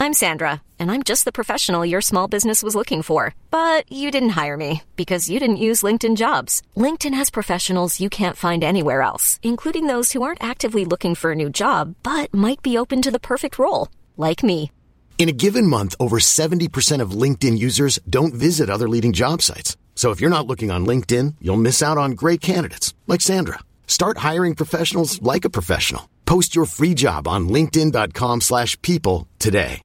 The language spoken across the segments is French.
I'm Sandra, and I'm just the professional your small business was looking for. But you didn't hire me because you didn't use LinkedIn Jobs. LinkedIn has professionals you can't find anywhere else, including those who aren't actively looking for a new job, but might be open to the perfect role, like me. In a given month, over 70% of LinkedIn users don't visit other leading job sites. So if you're not looking on LinkedIn, you'll miss out on great candidates like Sandra. Start hiring professionals like a professional. Post your free job on linkedin.com/people today.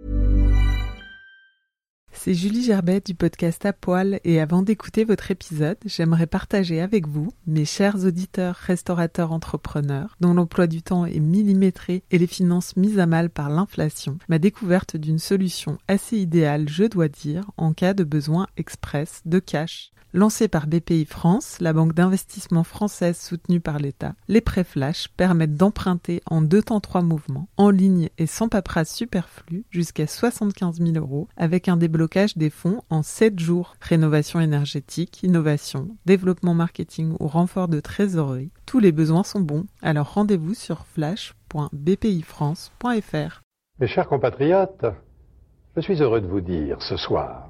C'est Julie Gerbet du podcast À Poil et avant d'écouter votre épisode, j'aimerais partager avec vous, mes chers auditeurs, restaurateurs, entrepreneurs, dont l'emploi du temps est millimétré et les finances mises à mal par l'inflation, ma découverte d'une solution assez idéale, je dois dire, en cas de besoin express de cash. Lancée par BPI France, la banque d'investissement française soutenue par l'État, les prêts flash permettent d'emprunter en 2 temps 3 mouvements, en ligne et sans paperasse superflue, jusqu'à 75 000 € avec un déblocage des fonds en 7 jours. Rénovation énergétique, innovation, développement marketing ou renfort de trésorerie, tous les besoins sont bons, alors rendez-vous sur flash.bpifrance.fr. Mes chers compatriotes, je suis heureux de vous dire ce soir...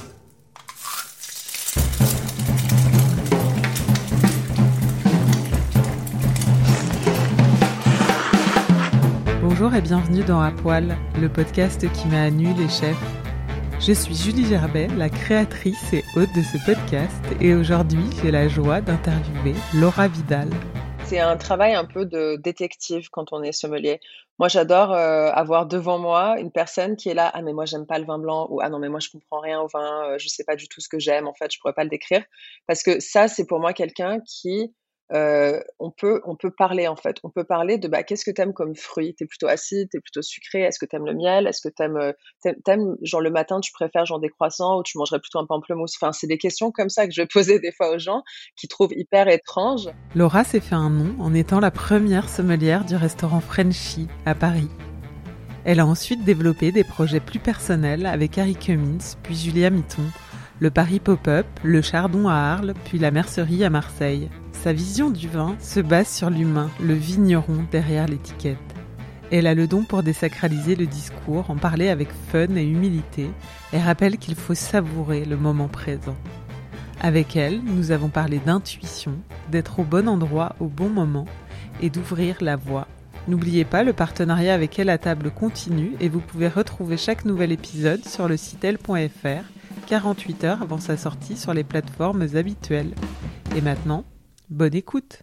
Bonjour et bienvenue dans À Poil, le podcast qui met à nu les chefs. Je suis Julie Gerbet, la créatrice et hôte de ce podcast, et aujourd'hui j'ai la joie d'interviewer Laura Vidal. C'est un travail un peu de détective quand on est sommelier. Moi, j'adore avoir devant moi une personne qui est là, ah mais moi j'aime pas le vin blanc, ou ah non mais moi je comprends rien au vin, je sais pas du tout ce que j'aime, en fait je pourrais pas le décrire, parce que ça c'est pour moi quelqu'un qui on peut parler en fait. On peut parler de qu'est-ce que t'aimes comme fruit? T'es plutôt acide, t'es plutôt sucré? Est-ce que t'aimes le miel? Est-ce que t'aimes genre le matin tu préfères genre des croissants ou tu mangerais plutôt un pamplemousse? Enfin, c'est des questions comme ça que je vais poser des fois aux gens qui trouvent hyper étranges. Laura s'est fait un nom en étant la première sommelière du restaurant Frenchy à Paris. Elle a ensuite développé des projets plus personnels avec Harry Cummins, puis Julia Mitton, le Paris Pop-Up, le Chardon à Arles, puis la Mercerie à Marseille. Sa vision du vin se base sur l'humain, le vigneron derrière l'étiquette. Elle a le don pour désacraliser le discours, en parler avec fun et humilité, et rappelle qu'il faut savourer le moment présent. Avec elle, nous avons parlé d'intuition, d'être au bon endroit au bon moment, et d'ouvrir la voie. N'oubliez pas, le partenariat avec Elle à table continue, et vous pouvez retrouver chaque nouvel épisode sur le site elle.fr, 48 heures avant sa sortie sur les plateformes habituelles. Et maintenant, bonne écoute.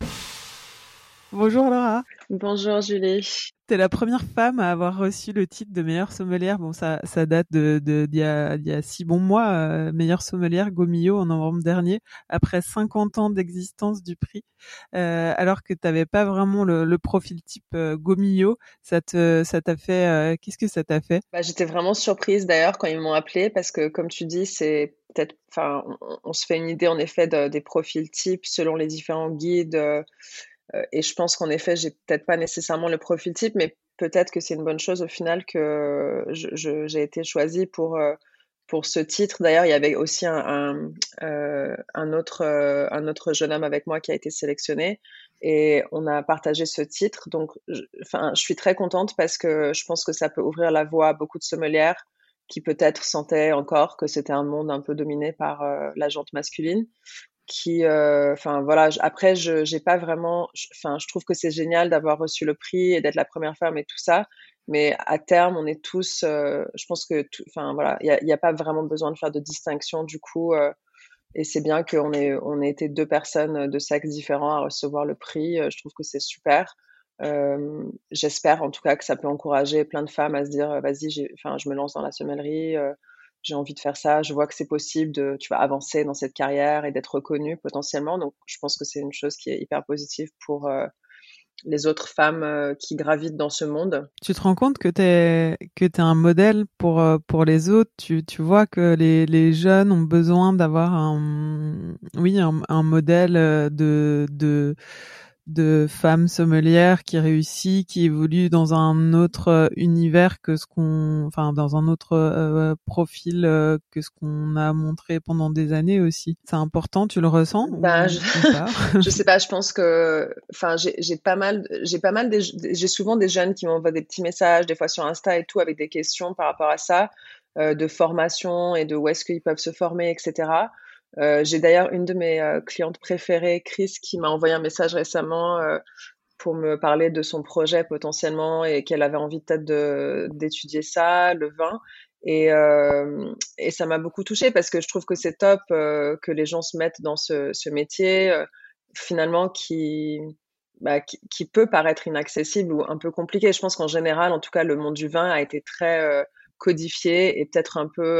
Bonjour Laura. Bonjour Julie. T'es la première femme à avoir reçu le titre de meilleure sommelière. Bon, ça date d'il y a 6 bons mois. Meilleure sommelière Gault-Millau en novembre dernier, après 50 ans d'existence du prix. Alors que t'avais pas vraiment le profil type Gault-Millau. Ça t'a fait, qu'est-ce que ça t'a fait? J'étais vraiment surprise d'ailleurs quand ils m'ont appelée parce que comme tu dis, c'est peut-être, enfin, on se fait une idée en effet des profils types selon les différents guides. Et je pense qu'en effet, j'ai peut-être pas nécessairement le profil type, mais peut-être que c'est une bonne chose au final que j'ai été choisie pour ce titre. D'ailleurs, il y avait aussi un autre jeune homme avec moi qui a été sélectionné et on a partagé ce titre. Donc, je suis très contente parce que je pense que ça peut ouvrir la voie à beaucoup de sommelières qui peut-être sentaient encore que c'était un monde un peu dominé par la gente masculine. Après j'ai pas vraiment, je trouve que c'est génial d'avoir reçu le prix et d'être la première femme et tout ça, mais à terme on est tous, je pense que il y a pas vraiment besoin de faire de distinction du coup, et c'est bien qu'on ait été 2 personnes de sexes différents à recevoir le prix. Je trouve que c'est super. J'espère en tout cas que ça peut encourager plein de femmes à se dire vas-y, je me lance dans la sommellerie, j'ai envie de faire ça, je vois que c'est possible de, tu vas avancer dans cette carrière et d'être reconnue potentiellement. Donc, je pense que c'est une chose qui est hyper positive pour les autres femmes qui gravitent dans ce monde. Tu te rends compte que t'es un modèle pour les autres. Tu vois que les jeunes ont besoin d'avoir un modèle de de femme sommelière qui réussit, qui évolue dans un autre univers que dans un autre profil que ce qu'on a montré pendant des années aussi. C'est important, tu le ressens Ben, ou pas? je sais pas, je pense que, enfin, j'ai souvent des jeunes qui m'envoient des petits messages, des fois sur Insta et tout, avec des questions par rapport à ça, de formation et de où est-ce qu'ils peuvent se former, etc. J'ai d'ailleurs une de mes clientes préférées, Chris, qui m'a envoyé un message récemment pour me parler de son projet potentiellement et qu'elle avait envie peut-être d'étudier ça, le vin. Et ça m'a beaucoup touchée parce que je trouve que c'est top que les gens se mettent dans ce métier finalement qui peut paraître inaccessible ou un peu compliqué. Je pense qu'en général, en tout cas, le monde du vin a été très codifié et peut-être un peu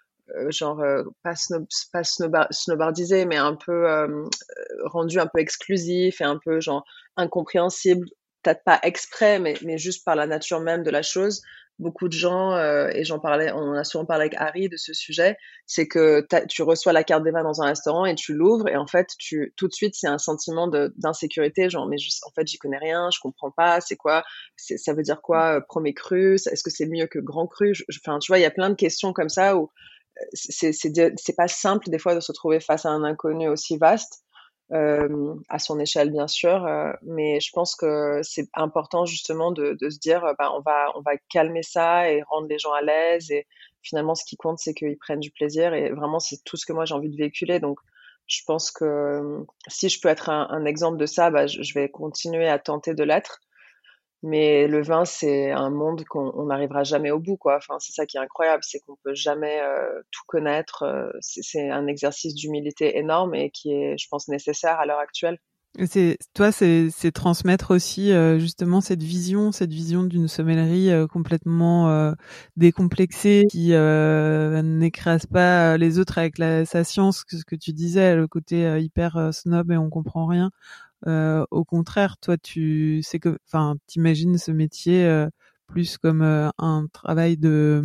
pas snobardisé, mais un peu rendu un peu exclusif et un peu genre incompréhensible, peut-être pas exprès, mais juste par la nature même de la chose. Beaucoup de gens, et on en a souvent parlé avec Harry de ce sujet, c'est que tu reçois la carte des vins dans un restaurant et tu l'ouvres et en fait, tout de suite, c'est un sentiment d'insécurité, genre, mais en fait, j'y connais rien, je comprends pas, c'est quoi, ça veut dire quoi, premier cru, est-ce que c'est mieux que grand cru? Enfin, tu vois, il y a plein de questions comme ça où c'est pas simple des fois de se trouver face à un inconnu aussi vaste, à son échelle bien sûr, mais je pense que c'est important justement de se dire, bah, on va calmer ça et rendre les gens à l'aise et finalement ce qui compte c'est qu'ils prennent du plaisir et vraiment c'est tout ce que moi j'ai envie de véhiculer donc je pense que si je peux être un exemple de ça, bah, je vais continuer à tenter de l'être. Mais le vin, c'est un monde qu'on n'arrivera jamais au bout, quoi. Enfin, c'est ça qui est incroyable, c'est qu'on peut jamais tout connaître. C'est un exercice d'humilité énorme et qui est, je pense, nécessaire à l'heure actuelle. C'est transmettre aussi justement cette vision d'une sommellerie complètement décomplexée qui n'écrase pas les autres avec sa science, ce que tu disais, le côté hyper snob et on comprend rien. Au contraire, toi, t'imagines ce métier plus comme un travail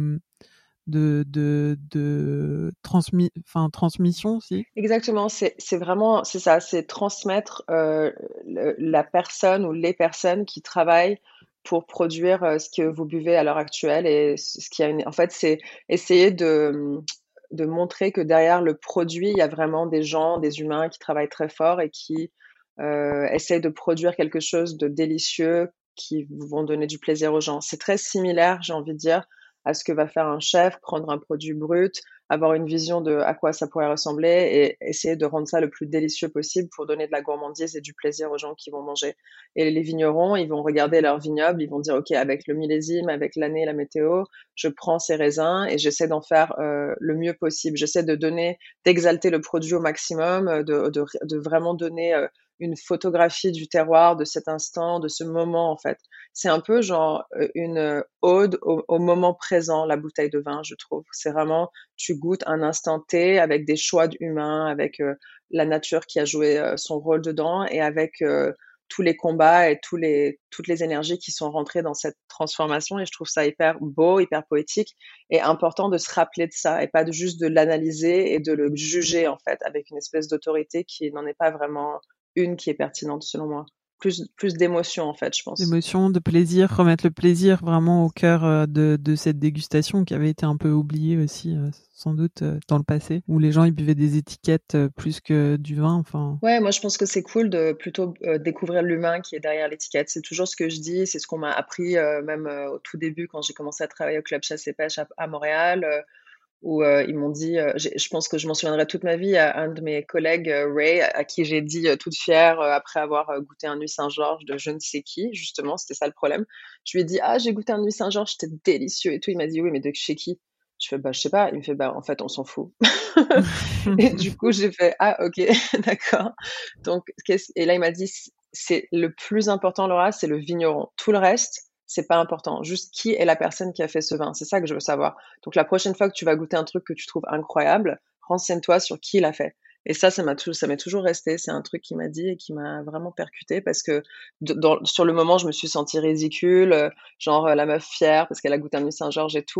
transmission aussi. Exactement, c'est vraiment, c'est ça, c'est transmettre la personne ou les personnes qui travaillent pour produire ce que vous buvez à l'heure actuelle et ce qui a en fait, c'est essayer de montrer que derrière le produit, il y a vraiment des gens, des humains qui travaillent très fort et qui essayent de produire quelque chose de délicieux qui vont donner du plaisir aux gens. C'est très similaire, j'ai envie de dire, à ce que va faire un chef, prendre un produit brut, avoir une vision de à quoi ça pourrait ressembler et essayer de rendre ça le plus délicieux possible pour donner de la gourmandise et du plaisir aux gens qui vont manger. Et les vignerons, ils vont regarder leur vignoble, ils vont dire, OK, avec le millésime, avec l'année, la météo, je prends ces raisins et j'essaie d'en faire le mieux possible. J'essaie d'exalter le produit au maximum, de vraiment donner une photographie du terroir, de cet instant, de ce moment, en fait. C'est un peu genre une ode au moment présent, la bouteille de vin, je trouve. C'est vraiment, tu goûtes un instant T avec des choix humains, avec la nature qui a joué son rôle dedans et avec tous les combats et toutes les énergies qui sont rentrées dans cette transformation. Et je trouve ça hyper beau, hyper poétique et important de se rappeler de ça et pas juste de l'analyser et de le juger, en fait, avec une espèce d'autorité qui n'en est pas vraiment une qui est pertinente selon moi. Plus d'émotion en fait, je pense. D'émotion, de plaisir, remettre le plaisir vraiment au cœur de cette dégustation qui avait été un peu oubliée aussi, sans doute, dans le passé, où les gens ils buvaient des étiquettes plus que du vin. Enfin. Ouais, moi je pense que c'est cool de plutôt découvrir l'humain qui est derrière l'étiquette. C'est toujours ce que je dis, c'est ce qu'on m'a appris même au tout début quand j'ai commencé à travailler au Club Chasse et Pêche à Montréal. Où ils m'ont dit, je pense que je m'en souviendrai toute ma vie, à un de mes collègues, Ray, à qui j'ai dit toute fière, après avoir goûté un Nuit Saint-Georges de je ne sais qui, justement, c'était ça le problème. Je lui ai dit, ah, j'ai goûté un Nuit Saint-Georges, c'était délicieux et tout. Il m'a dit, oui, mais de chez qui? Je fais, bah, je sais pas. Il me fait, bah, en fait, on s'en fout. Et du coup, j'ai fait, ah, ok, d'accord. Donc, et là, il m'a dit, c'est le plus important, Laura, c'est le vigneron. Tout le reste, c'est pas important. Juste qui est la personne qui a fait ce vin. C'est ça que je veux savoir. Donc, la prochaine fois que tu vas goûter un truc que tu trouves incroyable, renseigne-toi sur qui l'a fait. Et ça m'est toujours resté. C'est un truc qui m'a dit et qui m'a vraiment percuté parce que sur le moment, je me suis sentie ridicule, genre la meuf fière parce qu'elle a goûté un Nuit Saint-Georges et tout.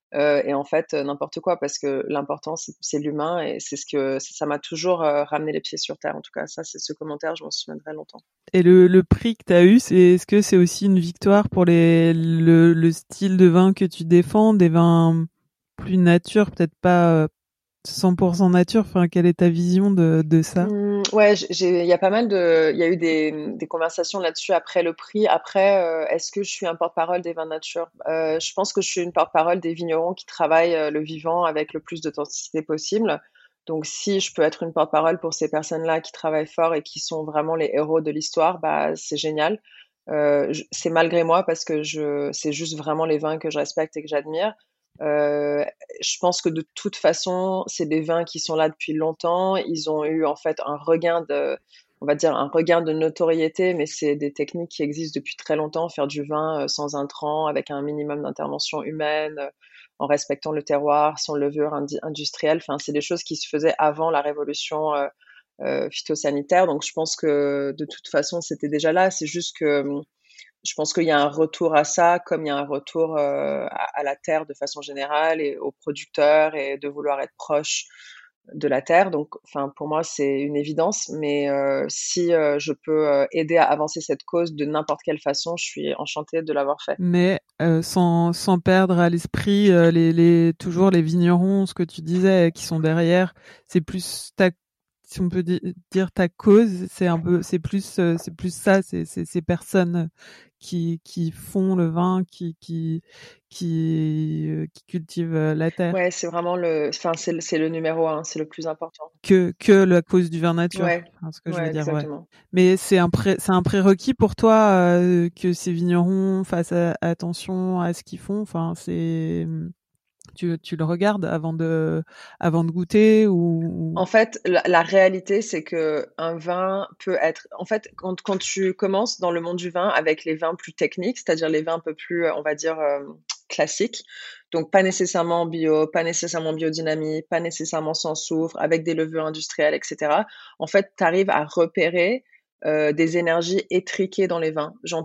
et en fait, n'importe quoi parce que l'important c'est l'humain et c'est ce que ça m'a toujours, ramené les pieds sur terre en tout cas. Ça, c'est ce commentaire, je m'en souviendrai longtemps. Et le prix que tu as eu, est-ce que c'est aussi une victoire pour le style de vin que tu défends, des vins plus nature, peut-être pas 100% nature, enfin, quelle est ta vision de ça? Ouais, il y a pas mal il y a eu des conversations là-dessus après le prix. Après, est-ce que je suis un porte-parole des vins nature? Je pense que je suis une porte-parole des vignerons qui travaillent le vivant avec le plus d'authenticité possible. Donc, si je peux être une porte-parole pour ces personnes-là qui travaillent fort et qui sont vraiment les héros de l'histoire, bah, c'est génial. C'est malgré moi parce que c'est juste vraiment les vins que je respecte et que j'admire. Euh, je pense que de toute façon, c'est des vins qui sont là depuis longtemps. Ils ont eu en fait on va dire un regain de notoriété, mais c'est des techniques qui existent depuis très longtemps. Faire du vin sans intrants, avec un minimum d'intervention humaine, en respectant le terroir, sans levure industrielle. Enfin, c'est des choses qui se faisaient avant la révolution phytosanitaire. Donc, je pense que de toute façon, c'était déjà là. C'est juste que je pense qu'il y a un retour à ça, comme il y a un retour à la terre de façon générale et aux producteurs et de vouloir être proche de la terre. Donc, enfin, pour moi, c'est une évidence. Mais si je peux aider à avancer cette cause de n'importe quelle façon, je suis enchantée de l'avoir fait. Mais sans perdre à l'esprit toujours les vignerons, ce que tu disais, qui sont derrière, c'est plus si on peut dire ta cause, c'est plus ça, c'est ces personnes qui font le vin, qui cultivent la terre, Ouais, c'est vraiment enfin, c'est le numéro un, c'est le plus important. que la cause du vin nature, Ouais, enfin, ce que je veux ouais, dire, ouais. exactement. Mais c'est un prérequis pour toi que ces vignerons fassent attention à ce qu'ils font. Enfin, tu le regardes avant de goûter ou... En fait, la réalité, c'est que un vin peut être. En fait, quand tu commences dans le monde du vin avec les vins plus techniques, c'est-à-dire les vins un peu plus, on va dire, classiques, donc pas nécessairement bio, pas nécessairement biodynamie, pas nécessairement sans soufre, avec des levures industrielles, etc. En fait, tu arrives à repérer des énergies étriquées dans les vins. Genre,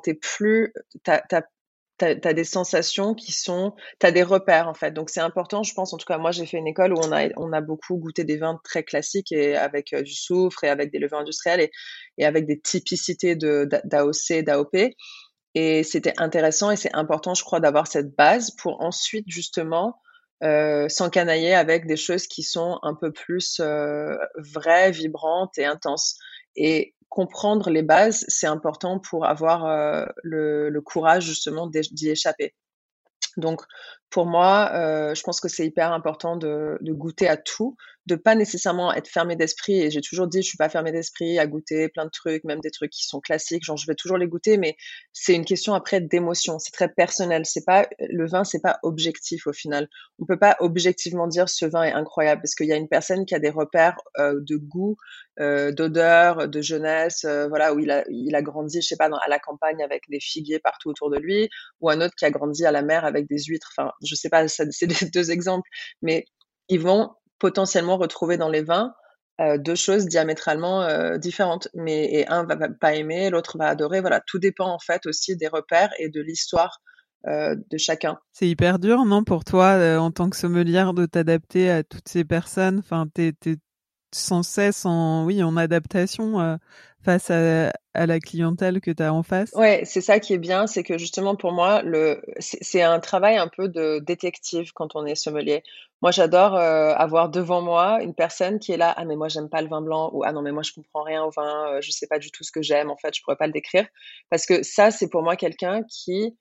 t'as des sensations t'as des repères en fait. Donc c'est important, je pense. En tout cas, moi j'ai fait une école où on a beaucoup goûté des vins très classiques et avec du soufre et avec des levures industrielles et avec des typicités d'AOC, d'AOP. Et c'était intéressant et c'est important, je crois, d'avoir cette base pour ensuite justement s'encanailler avec des choses qui sont un peu plus vraies, vibrantes et intenses. Et comprendre les bases, c'est important pour avoir le courage justement d'y échapper. Donc, pour moi, je pense que c'est hyper important de goûter à tout, de pas nécessairement être fermé d'esprit. Et j'ai toujours dit, je suis pas fermé d'esprit à goûter plein de trucs, même des trucs qui sont classiques. Genre, je vais toujours les goûter, mais c'est une question après d'émotion. C'est très personnel. Le vin, c'est pas objectif au final. On peut pas objectivement dire ce vin est incroyable parce qu'il y a une personne qui a des repères de goût, d'odeur, de jeunesse, voilà, où il a grandi, je sais pas, à la campagne avec des figuiers partout autour de lui, ou un autre qui a grandi à la mer avec des huîtres. Enfin, je sais pas, c'est les deux exemples, mais ils vont potentiellement retrouver dans les vins deux choses diamétralement différentes. Et un va pas aimer, l'autre va adorer. Voilà, tout dépend en fait aussi des repères et de l'histoire de chacun. C'est hyper dur, non, pour toi, en tant que sommelière, de t'adapter à toutes ces personnes. Enfin, t'es sans cesse en adaptation face à la clientèle que t'as en face. Ouais, c'est ça qui est bien, c'est que justement pour moi, c'est un travail un peu de détective quand on est sommelier. Moi, j'adore avoir devant moi une personne qui est là, ah mais moi j'aime pas le vin blanc, ou ah non mais moi je comprends rien au vin, je sais pas du tout ce que j'aime, en fait, je pourrais pas le décrire, parce que ça c'est pour moi quelqu'un qui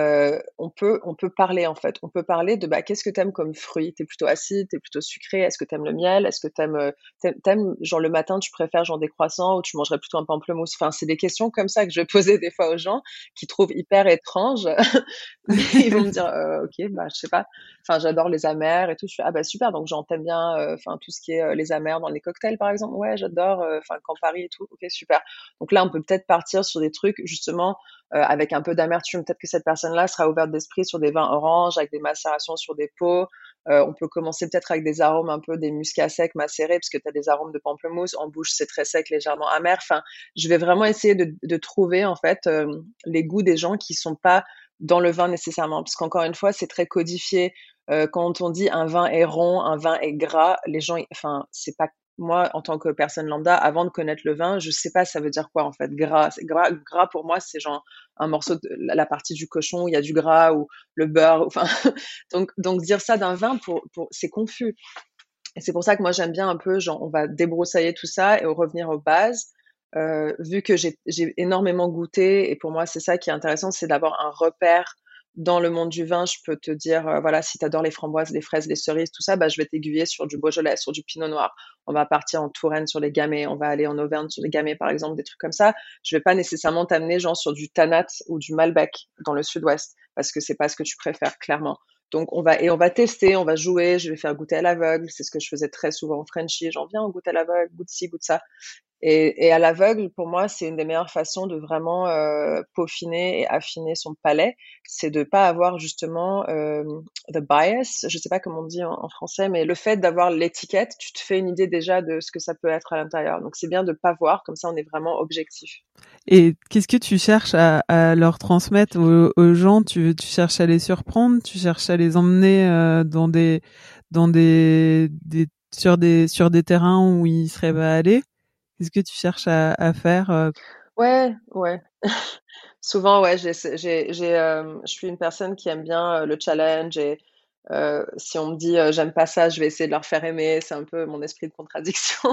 on peut parler en fait, on peut parler de bah qu'est-ce que t'aimes comme fruit, t'es plutôt acide, t'es plutôt sucré, est-ce que t'aimes le miel, est-ce que t'aimes genre le matin tu préfères genre des croissants ou tu mangerais plutôt un pamplemousse. Enfin, c'est des questions comme ça que je vais poser des fois aux gens qui trouvent hyper étranges. Mais ils vont me dire ok, bah je sais pas. Enfin, j'adore les amers et tout. Je fais ah bah super, donc j'en t'aimes bien. Enfin, tout ce qui est les amers dans les cocktails par exemple. Ouais, j'adore. Enfin, Campari et tout. Ok, super. Donc là, on peut peut-être partir sur des trucs justement avec un peu d'amertume. Peut-être que cette personne-là sera ouverte d'esprit sur des vins oranges, avec des macérations sur des pots. On peut commencer peut-être avec des arômes un peu des muscats secs macérés, parce que tu as des arômes de pamplemousse. En bouche, c'est très sec, légèrement amer. Enfin, je vais vraiment essayer de trouver en fait les goûts des gens qui sont pas dans le vin nécessairement, parce qu'encore une fois, c'est très codifié. Quand on dit un vin est rond, un vin est gras, les gens, enfin, c'est pas moi en tant que personne lambda, avant de connaître le vin, je sais pas ça veut dire quoi en fait. Gras, c'est gras pour moi, c'est genre un morceau de la partie du cochon où il y a du gras ou le beurre. Enfin, donc dire ça d'un vin pour c'est confus. Et c'est pour ça que moi j'aime bien un peu, genre, on va débroussailler tout ça et revenir aux bases. Vu que j'ai énormément goûté, et pour moi c'est ça qui est intéressant, c'est d'avoir un repère dans le monde du vin. Je peux te dire, voilà, si tu adores les framboises, les fraises, les cerises, tout ça, bah, je vais t'aiguiller sur du Beaujolais, sur du Pinot Noir. On va partir en Touraine sur les Gamay, on va aller en Auvergne sur les Gamay, par exemple, des trucs comme ça. Je vais pas nécessairement t'amener genre sur du Tanat ou du Malbec dans le sud-ouest, parce que c'est pas ce que tu préfères, clairement. Donc on va tester, on va jouer, je vais faire goûter à l'aveugle, c'est ce que je faisais très souvent en Frenchie, j'en viens, on goûte à l'aveugle, goûte ci, goûte ça. Et à l'aveugle, pour moi, c'est une des meilleures façons de vraiment peaufiner et affiner son palais. C'est de pas avoir justement the bias, je sais pas comment on dit en français, mais le fait d'avoir l'étiquette, tu te fais une idée déjà de ce que ça peut être à l'intérieur. Donc c'est bien de pas voir, comme ça on est vraiment objectif. Et qu'est-ce que tu cherches à leur transmettre aux gens? Tu cherches à les surprendre? Tu cherches à les emmener dans sur des terrains où ils seraient pas allés? Qu'est-ce que tu cherches à faire? Ouais, ouais. Souvent, ouais, je suis une personne qui aime bien le challenge, et si on me dit j'aime pas ça, je vais essayer de leur faire aimer. C'est un peu mon esprit de contradiction.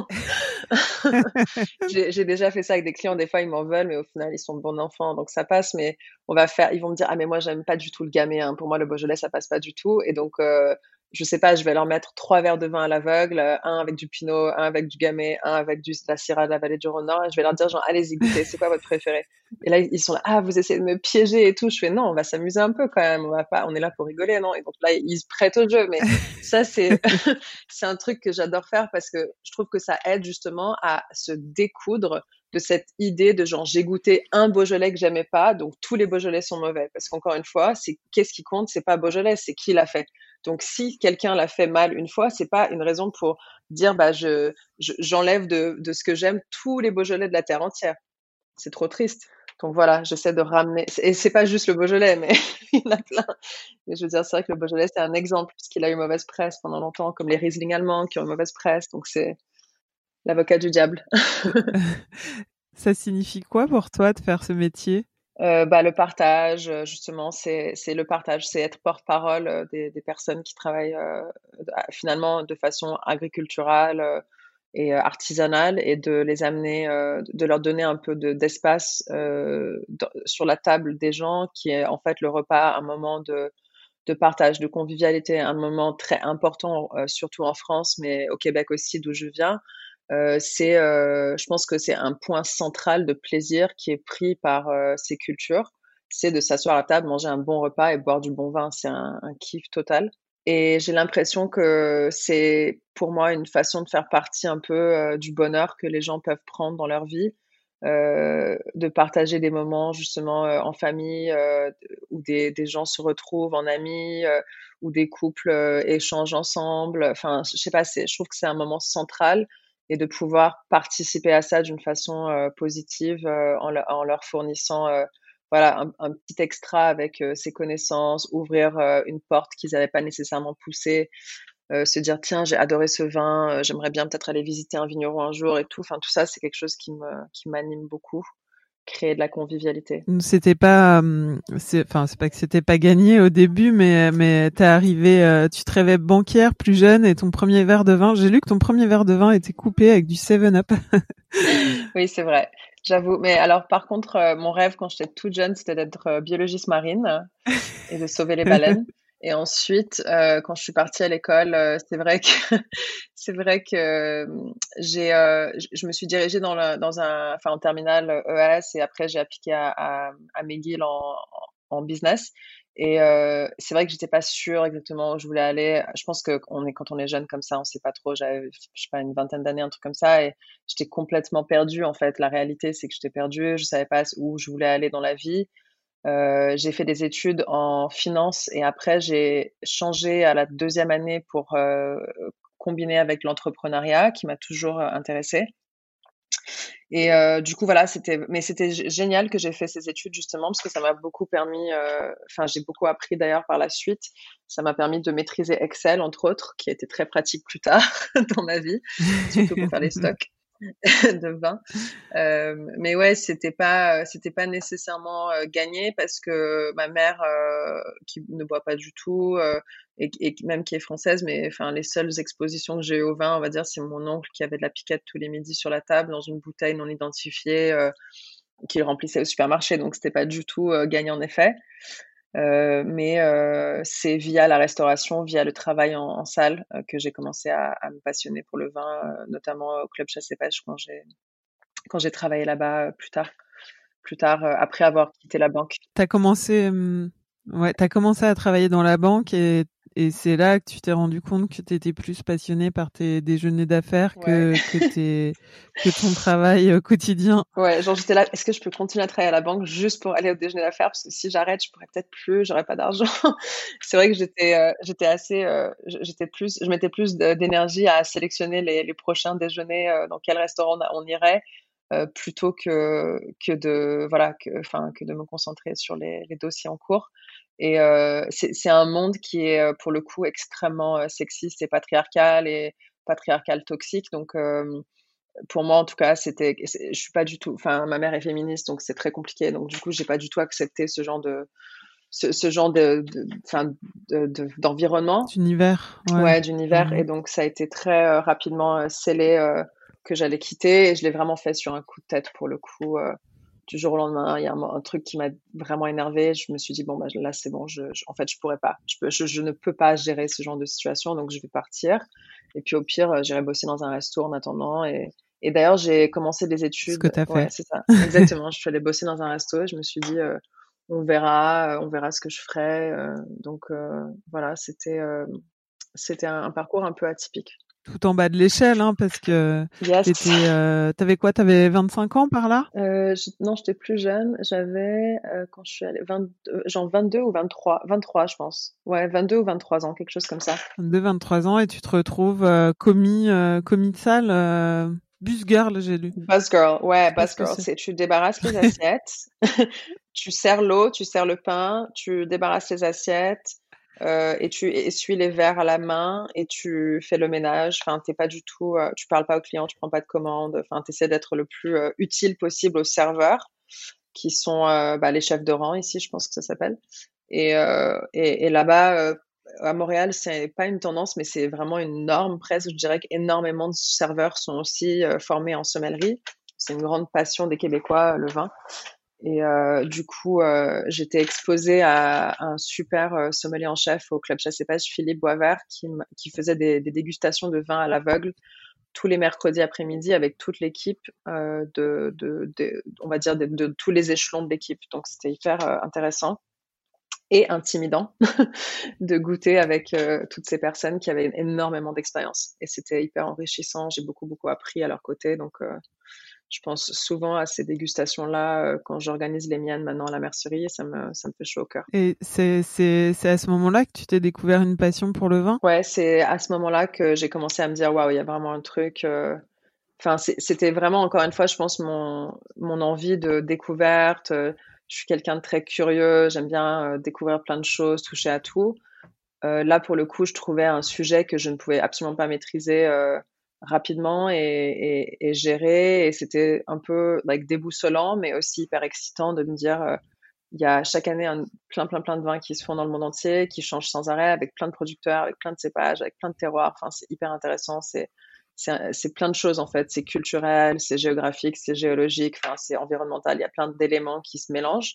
J'ai déjà fait ça avec des clients. Des fois, ils m'en veulent, mais au final, ils sont de bons enfants, donc ça passe. Mais ils vont me dire, ah, mais moi, j'aime pas du tout le gamay, hein. Pour moi, le Beaujolais, ça passe pas du tout. Et donc, je sais pas, je vais leur mettre 3 verres de vin à l'aveugle, un avec du Pinot, un avec du gamay, un avec de la Syrah de la vallée du Rhône Nord, et je vais leur dire, genre, allez-y, goûtez, c'est quoi votre préféré? Et là, ils sont là, ah, vous essayez de me piéger et tout. Je fais, non, on va s'amuser un peu quand même. On est là pour rigoler, non? Et donc là, ils se prêtent au jeu. Mais ça, c'est, c'est un truc que j'adore faire, parce que je trouve que ça aide justement à se découdre de cette idée de genre, j'ai goûté un Beaujolais que j'aimais pas, donc tous les Beaujolais sont mauvais. Parce qu'encore une fois, qu'est-ce qui compte? C'est pas Beaujolais, c'est qui l'a fait. Donc si quelqu'un l'a fait mal une fois, c'est pas une raison pour dire, bah, j'enlève de ce que j'aime tous les Beaujolais de la terre entière. C'est trop triste. Donc voilà, j'essaie de ramener, et c'est pas juste le Beaujolais, mais il y en a plein. Mais je veux dire, c'est vrai que le Beaujolais, c'est un exemple, puisqu'il a eu mauvaise presse pendant longtemps, comme les Riesling allemands qui ont eu mauvaise presse. Donc c'est l'avocat du diable. Ça signifie quoi pour toi de faire ce métier? Bah, le partage, justement, c'est le partage, c'est être porte-parole des personnes qui travaillent finalement de façon agriculturale et artisanale, et de les amener, de leur donner un peu d'espace sur la table des gens, qui est en fait le repas, un moment de partage, de convivialité, un moment très important, surtout en France, mais au Québec aussi, d'où je viens. Je pense que c'est un point central de plaisir qui est pris par ces cultures. C'est de s'asseoir à table, manger un bon repas et boire du bon vin. C'est un kiff total. Et j'ai l'impression que c'est pour moi une façon de faire partie un peu du bonheur que les gens peuvent prendre dans leur vie, de partager des moments justement en famille, où des gens se retrouvent en amis, où des couples échangent ensemble. Enfin, je sais pas, je trouve que c'est un moment central, et de pouvoir participer à ça d'une façon positive, en leur fournissant voilà, un petit extra avec ses connaissances, ouvrir une porte qu'ils n'avaient pas nécessairement poussée, se dire tiens, j'ai adoré ce vin, j'aimerais bien peut-être aller visiter un vigneron un jour et tout. Enfin, tout ça, c'est quelque chose qui m'anime beaucoup, créer de la convivialité. C'était pas, c'est pas que c'était pas gagné au début, mais t'es arrivé, tu te rêvais banquière plus jeune, et ton premier verre de vin, j'ai lu que ton premier verre de vin était coupé avec du 7-Up. Oui, c'est vrai, j'avoue. Mais alors, par contre, mon rêve quand j'étais toute jeune, c'était d'être biologiste marine et de sauver les baleines. Et ensuite, quand je suis partie à l'école, c'est vrai que c'est vrai que je me suis dirigée en terminale ES, et après j'ai appliqué à McGill en business. Et c'est vrai que j'étais pas sûre exactement où je voulais aller. Je pense que quand on est jeune comme ça, on sait pas trop. J'avais, je sais pas, une vingtaine d'années, un truc comme ça, et j'étais complètement perdue. En fait, la réalité, c'est que j'étais perdue. Je savais pas où je voulais aller dans la vie. J'ai fait des études en finance, et après j'ai changé à la deuxième année pour combiner avec l'entrepreneuriat qui m'a toujours intéressée. Et du coup, voilà, c'était génial que j'ai fait ces études justement parce que ça m'a beaucoup permis, enfin, j'ai beaucoup appris d'ailleurs par la suite. Ça m'a permis de maîtriser Excel, entre autres, qui a été très pratique plus tard dans ma vie, surtout pour faire les stocks de vin. Mais ouais, c'était pas nécessairement gagné parce que ma mère, qui ne boit pas du tout, et même qui est française, mais enfin les seules expositions que j'ai eu au vin, on va dire, c'est mon oncle qui avait de la piquette tous les midis sur la table dans une bouteille non identifiée, qu'il remplissait au supermarché, donc c'était pas du tout gagné en effet. Mais c'est via la restauration, via le travail en salle, que j'ai commencé à me passionner pour le vin, notamment au club Chasse et Pêche quand j'ai travaillé là-bas plus tard après avoir quitté la banque. T'as commencé à travailler dans la banque et c'est là que tu t'es rendu compte que t'étais plus passionnée par tes déjeuners d'affaires Ouais. que ton travail quotidien. Ouais, genre j'étais là, est-ce que je peux continuer à travailler à la banque juste pour aller au déjeuner d'affaires? Parce que si j'arrête, je pourrais peut-être plus, j'aurais pas d'argent. C'est vrai que j'étais assez, je mettais plus d'énergie à sélectionner les prochains déjeuners, dans quel restaurant on irait, plutôt que de me concentrer sur les dossiers en cours. Et c'est un monde qui est pour le coup extrêmement sexiste et patriarcal toxique. Donc pour moi en tout cas, je suis pas du tout. Enfin, ma mère est féministe, donc c'est très compliqué. Donc du coup, j'ai pas du tout accepté ce genre d'environnement. D'univers, Ouais, d'univers. Et Mmh. donc, ça a été très rapidement scellé que j'allais quitter. Et je l'ai vraiment fait sur un coup de tête pour le coup. Du jour au lendemain, il y a un truc qui m'a vraiment énervée. Je me suis dit, bon, bah, là, c'est bon. En fait, je pourrais pas. Je ne peux pas gérer ce genre de situation. Donc, je vais partir. Et puis, au pire, j'irai bosser dans un resto en attendant. Et d'ailleurs, j'ai commencé des Ce que études. t'as Ouais, fait. c'est ça. Exactement. Je suis allée bosser dans un resto et je me suis dit, on verra ce que je ferai. Donc, voilà, c'était un parcours un peu atypique. Tout en bas de l'échelle, hein, parce que Yes. t'avais quoi? T'avais 25 ans par là? Non, j'étais plus jeune. J'avais, quand je suis allée, genre 22 ou 23, je pense. Ouais, 22 ou 23 ans, quelque chose comme ça. 22, 23 ans et tu te retrouves commis de salle, bus girl, j'ai lu. Buzz girl, Je ouais, sais pas buzz ce que girl. c'est. C'est tu débarrasses les assiettes, tu sers l'eau, tu sers le pain, tu débarrasses les assiettes, et tu essuies les verres à la main et tu fais le ménage. Enfin, t'es pas du tout, tu parles pas aux clients, tu prends pas de commandes. Enfin, t'essaies d'être le plus utile possible aux serveurs, qui sont les chefs de rang ici, je pense que ça s'appelle. Et là-bas, à Montréal, c'est pas une tendance, mais c'est vraiment une norme presque. Je dirais qu'énormément de serveurs sont aussi formés en sommellerie. C'est une grande passion des Québécois, le vin. Et du coup, j'étais exposée à un super sommelier en chef au Club Chasse et Pêche, Philippe Boisvert, qui faisait des dégustations de vin à l'aveugle tous les mercredis après-midi avec toute l'équipe, on va dire de tous les échelons de l'équipe. Donc c'était hyper intéressant et intimidant de goûter avec toutes ces personnes qui avaient énormément d'expérience. Et c'était hyper enrichissant. J'ai beaucoup appris à leur côté. Donc je pense souvent à ces dégustations-là quand j'organise les miennes maintenant à la mercerie, et ça me fait chaud au cœur. Et c'est à ce moment-là que tu t'es découvert une passion pour le vin? Ouais, c'est à ce moment-là que j'ai commencé à me dire, waouh, il y a vraiment un truc. Enfin, c'était vraiment, encore une fois, je pense, mon envie de découverte. Je suis quelqu'un de très curieux, j'aime bien découvrir plein de choses, toucher à tout. Là, pour le coup, je trouvais un sujet que je ne pouvais absolument pas maîtriser rapidement et gérer. Et c'était un peu déboussolant, mais aussi hyper excitant de me dire, il y a chaque année plein de vins qui se font dans le monde entier, qui changent sans arrêt, avec plein de producteurs, avec plein de cépages, avec plein de terroirs. Enfin, c'est hyper intéressant. C'est plein de choses en fait. C'est culturel, c'est géographique, c'est géologique, enfin, c'est environnemental. Il y a plein d'éléments qui se mélangent.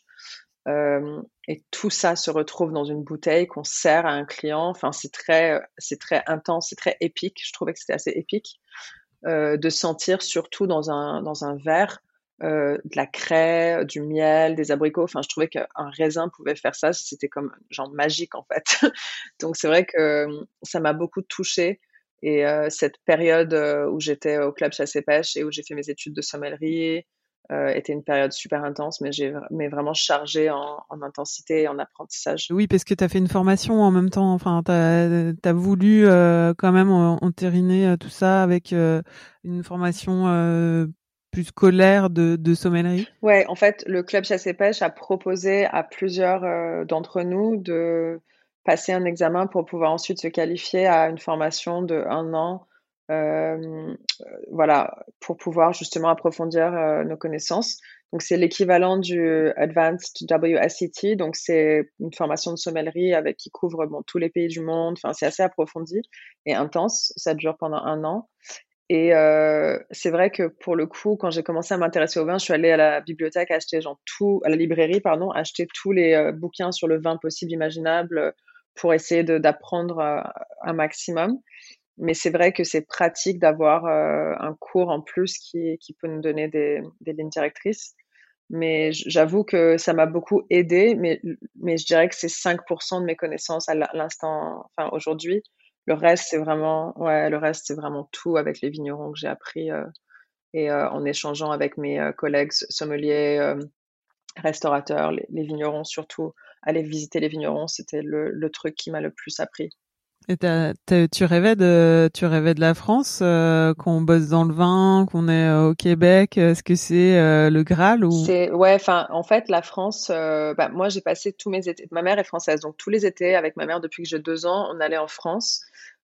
Et tout ça se retrouve dans une bouteille qu'on sert à un client. Enfin, c'est très intense, c'est très épique. Je trouvais que c'était assez épique de sentir surtout dans un verre de la craie, du miel, des abricots. Enfin, je trouvais qu'un raisin pouvait faire ça. C'était comme genre magique en fait. Donc c'est vrai que ça m'a beaucoup touchée. Et cette période où j'étais au club Chasse et Pêche et où j'ai fait mes études de sommellerie était une période super intense, mais vraiment chargée en intensité et en apprentissage. Oui, parce que tu as fait une formation en même temps. Enfin, t'as voulu quand même entériner tout ça avec une formation plus scolaire de sommellerie? Ouais, en fait, le club chasse et pêche a proposé à plusieurs d'entre nous de passer un examen pour pouvoir ensuite se qualifier à une formation de 1 an, voilà, pour pouvoir justement approfondir nos connaissances. Donc, c'est l'équivalent du Advanced WSET. Donc, c'est une formation de sommellerie qui couvre tous les pays du monde. Enfin, c'est assez approfondi et intense. Ça dure pendant 1 an. Et c'est vrai que pour le coup, quand j'ai commencé à m'intéresser au vin, je suis allée à la bibliothèque acheter à la librairie, pardon, acheter tous les bouquins sur le vin possible, imaginable, pour essayer d'apprendre un maximum. Mais c'est vrai que c'est pratique d'avoir un cours en plus qui peut nous donner des lignes directrices. Mais j'avoue que ça m'a beaucoup aidée, mais je dirais que c'est 5% de mes connaissances à l'instant, enfin aujourd'hui. Le reste, c'est vraiment tout avec les vignerons que j'ai appris et en échangeant avec mes collègues sommeliers, restaurateurs, les vignerons surtout. Aller visiter les vignerons, c'était le truc qui m'a le plus appris. Et tu rêvais de la France, qu'on bosse dans le vin, qu'on est au Québec. Est-ce que c'est le Graal ou? Ouais, enfin, en fait, la France, moi, j'ai passé tous mes étés. Ma mère est française, donc tous les étés, avec ma mère, depuis que j'ai 2 ans, on allait en France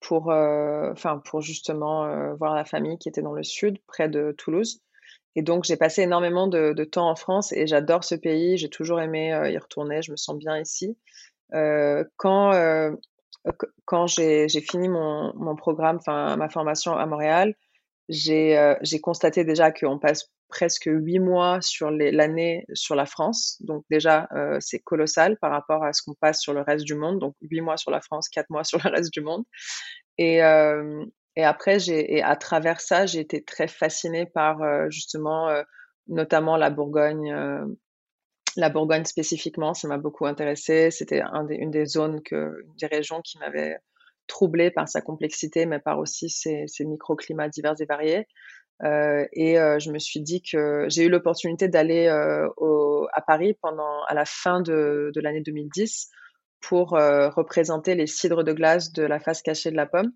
pour justement voir la famille qui était dans le sud, près de Toulouse. Et donc, j'ai passé énormément de temps en France et j'adore ce pays. J'ai toujours aimé y retourner. Je me sens bien ici. Euh, quand euh, quand j'ai fini mon programme, enfin ma formation à Montréal, j'ai constaté déjà qu'on passe presque 8 mois sur l'année sur la France. Donc déjà, c'est colossal par rapport à ce qu'on passe sur le reste du monde. Donc 8 mois sur la France, 4 mois sur le reste du monde. Et, euh, et après, et à travers ça, j'ai été très fascinée par justement, notamment la Bourgogne. La Bourgogne spécifiquement, ça m'a beaucoup intéressée. C'était une des zones, une des régions qui m'avait troublée par sa complexité, mais par aussi ses microclimats divers et variés. Je me suis dit que j'ai eu l'opportunité d'aller à Paris à la fin de l'année 2010 pour représenter les cidres de glace de la face cachée de la pomme,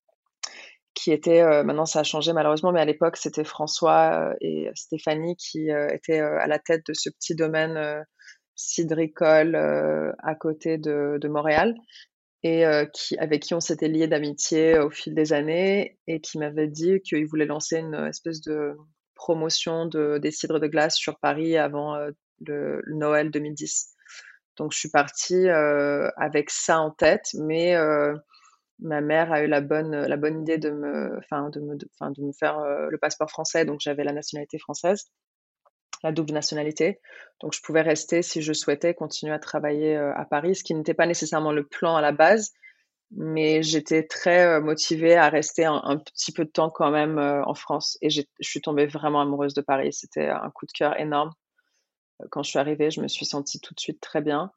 qui était, maintenant ça a changé malheureusement, mais à l'époque c'était François et Stéphanie qui étaient à la tête de ce petit domaine cidricole à côté de Montréal et avec qui on s'était liés d'amitié au fil des années et qui m'avait dit qu'il voulait lancer une espèce de promotion des cidres de glace sur Paris avant le Noël 2010. Donc je suis partie avec ça en tête, mais ma mère a eu la bonne idée de me faire le passeport français, donc j'avais la nationalité française, la double nationalité. Donc je pouvais rester si je souhaitais continuer à travailler à Paris, ce qui n'était pas nécessairement le plan à la base, mais j'étais très motivée à rester un petit peu de temps quand même en France. Et je suis tombée vraiment amoureuse de Paris. C'était un coup de cœur énorme. Quand je suis arrivée, je me suis sentie tout de suite très bien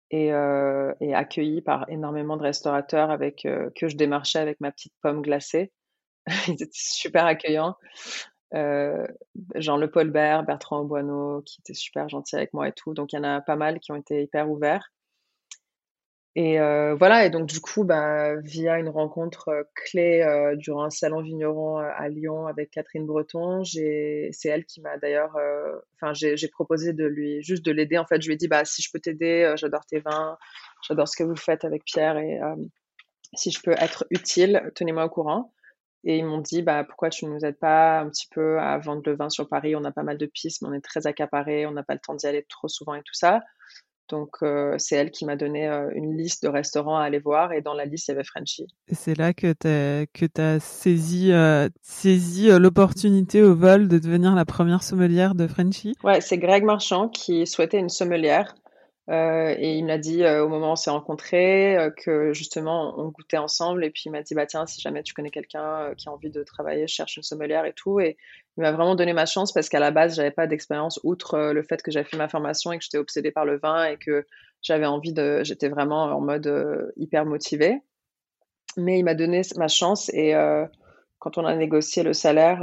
et accueillie par énormément de restaurateurs que je démarchais avec ma petite pomme glacée. Ils étaient super accueillants. Euh, Jean Le Paulbert, Bertrand Auboineau, qui étaient super gentils avec moi et tout. Donc il y en a pas mal qui ont été hyper ouverts. Et voilà, et donc du coup, via une rencontre clé durant un salon vigneron à Lyon avec Catherine Breton, c'est elle qui m'a d'ailleurs, enfin j'ai proposé juste de l'aider. En fait, je lui ai dit, bah si je peux t'aider, j'adore tes vins, j'adore ce que vous faites avec Pierre et si je peux être utile, tenez-moi au courant. Et ils m'ont dit, bah pourquoi tu ne nous aides pas un petit peu à vendre le vin sur Paris? On a pas mal de pistes, mais on est très accaparés, on n'a pas le temps d'y aller trop souvent et tout ça. Donc, c'est elle qui m'a donné une liste de restaurants à aller voir et dans la liste, il y avait Frenchy. Et c'est là que t'as saisi l'opportunité au vol de devenir la première sommelière de Frenchy. Ouais, c'est Greg Marchand qui souhaitait une sommelière et il m'a dit au moment où on s'est rencontrés que justement on goûtait ensemble et puis il m'a dit bah tiens si jamais tu connais quelqu'un qui a envie de travailler, je cherche une sommelière et tout et il m'a vraiment donné ma chance parce qu'à la base j'avais pas d'expérience outre le fait que j'avais fait ma formation et que j'étais obsédée par le vin et que j'étais vraiment en mode hyper motivée. Mais il m'a donné ma chance et quand on a négocié le salaire,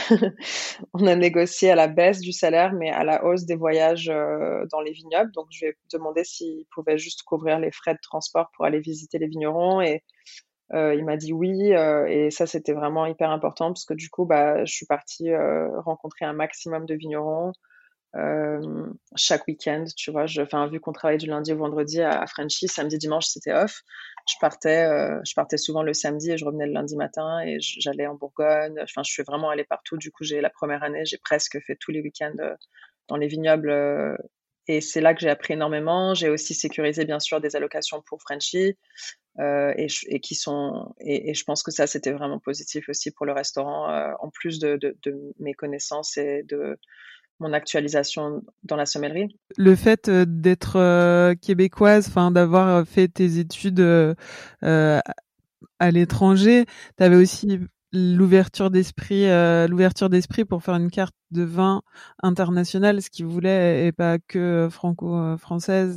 on a négocié à la baisse du salaire, mais à la hausse des voyages dans les vignobles. Donc, je lui ai demandé s'il pouvait juste couvrir les frais de transport pour aller visiter les vignerons. Et Il m'a dit oui, et ça, c'était vraiment hyper important parce que du coup, je suis partie rencontrer un maximum de vignerons chaque week-end, tu vois. Enfin, vu qu'on travaillait du lundi au vendredi à Frenchy, samedi, dimanche, c'était off. Je partais souvent le samedi et je revenais le lundi matin et j'allais en Bourgogne. Enfin, je suis vraiment allée partout. Du coup, la première année, j'ai presque fait tous les week-ends dans les vignobles. Et c'est là que j'ai appris énormément. J'ai aussi sécurisé, bien sûr, des allocations pour Frenchy. Et je pense que ça, c'était vraiment positif aussi pour le restaurant, en plus de mes connaissances et de mon actualisation dans la sommellerie. Le fait d'être québécoise, enfin d'avoir fait tes études à l'étranger, t'avais aussi l'ouverture d'esprit pour faire une carte de vin internationale, ce qu'ils voulaient, et pas que franco-française,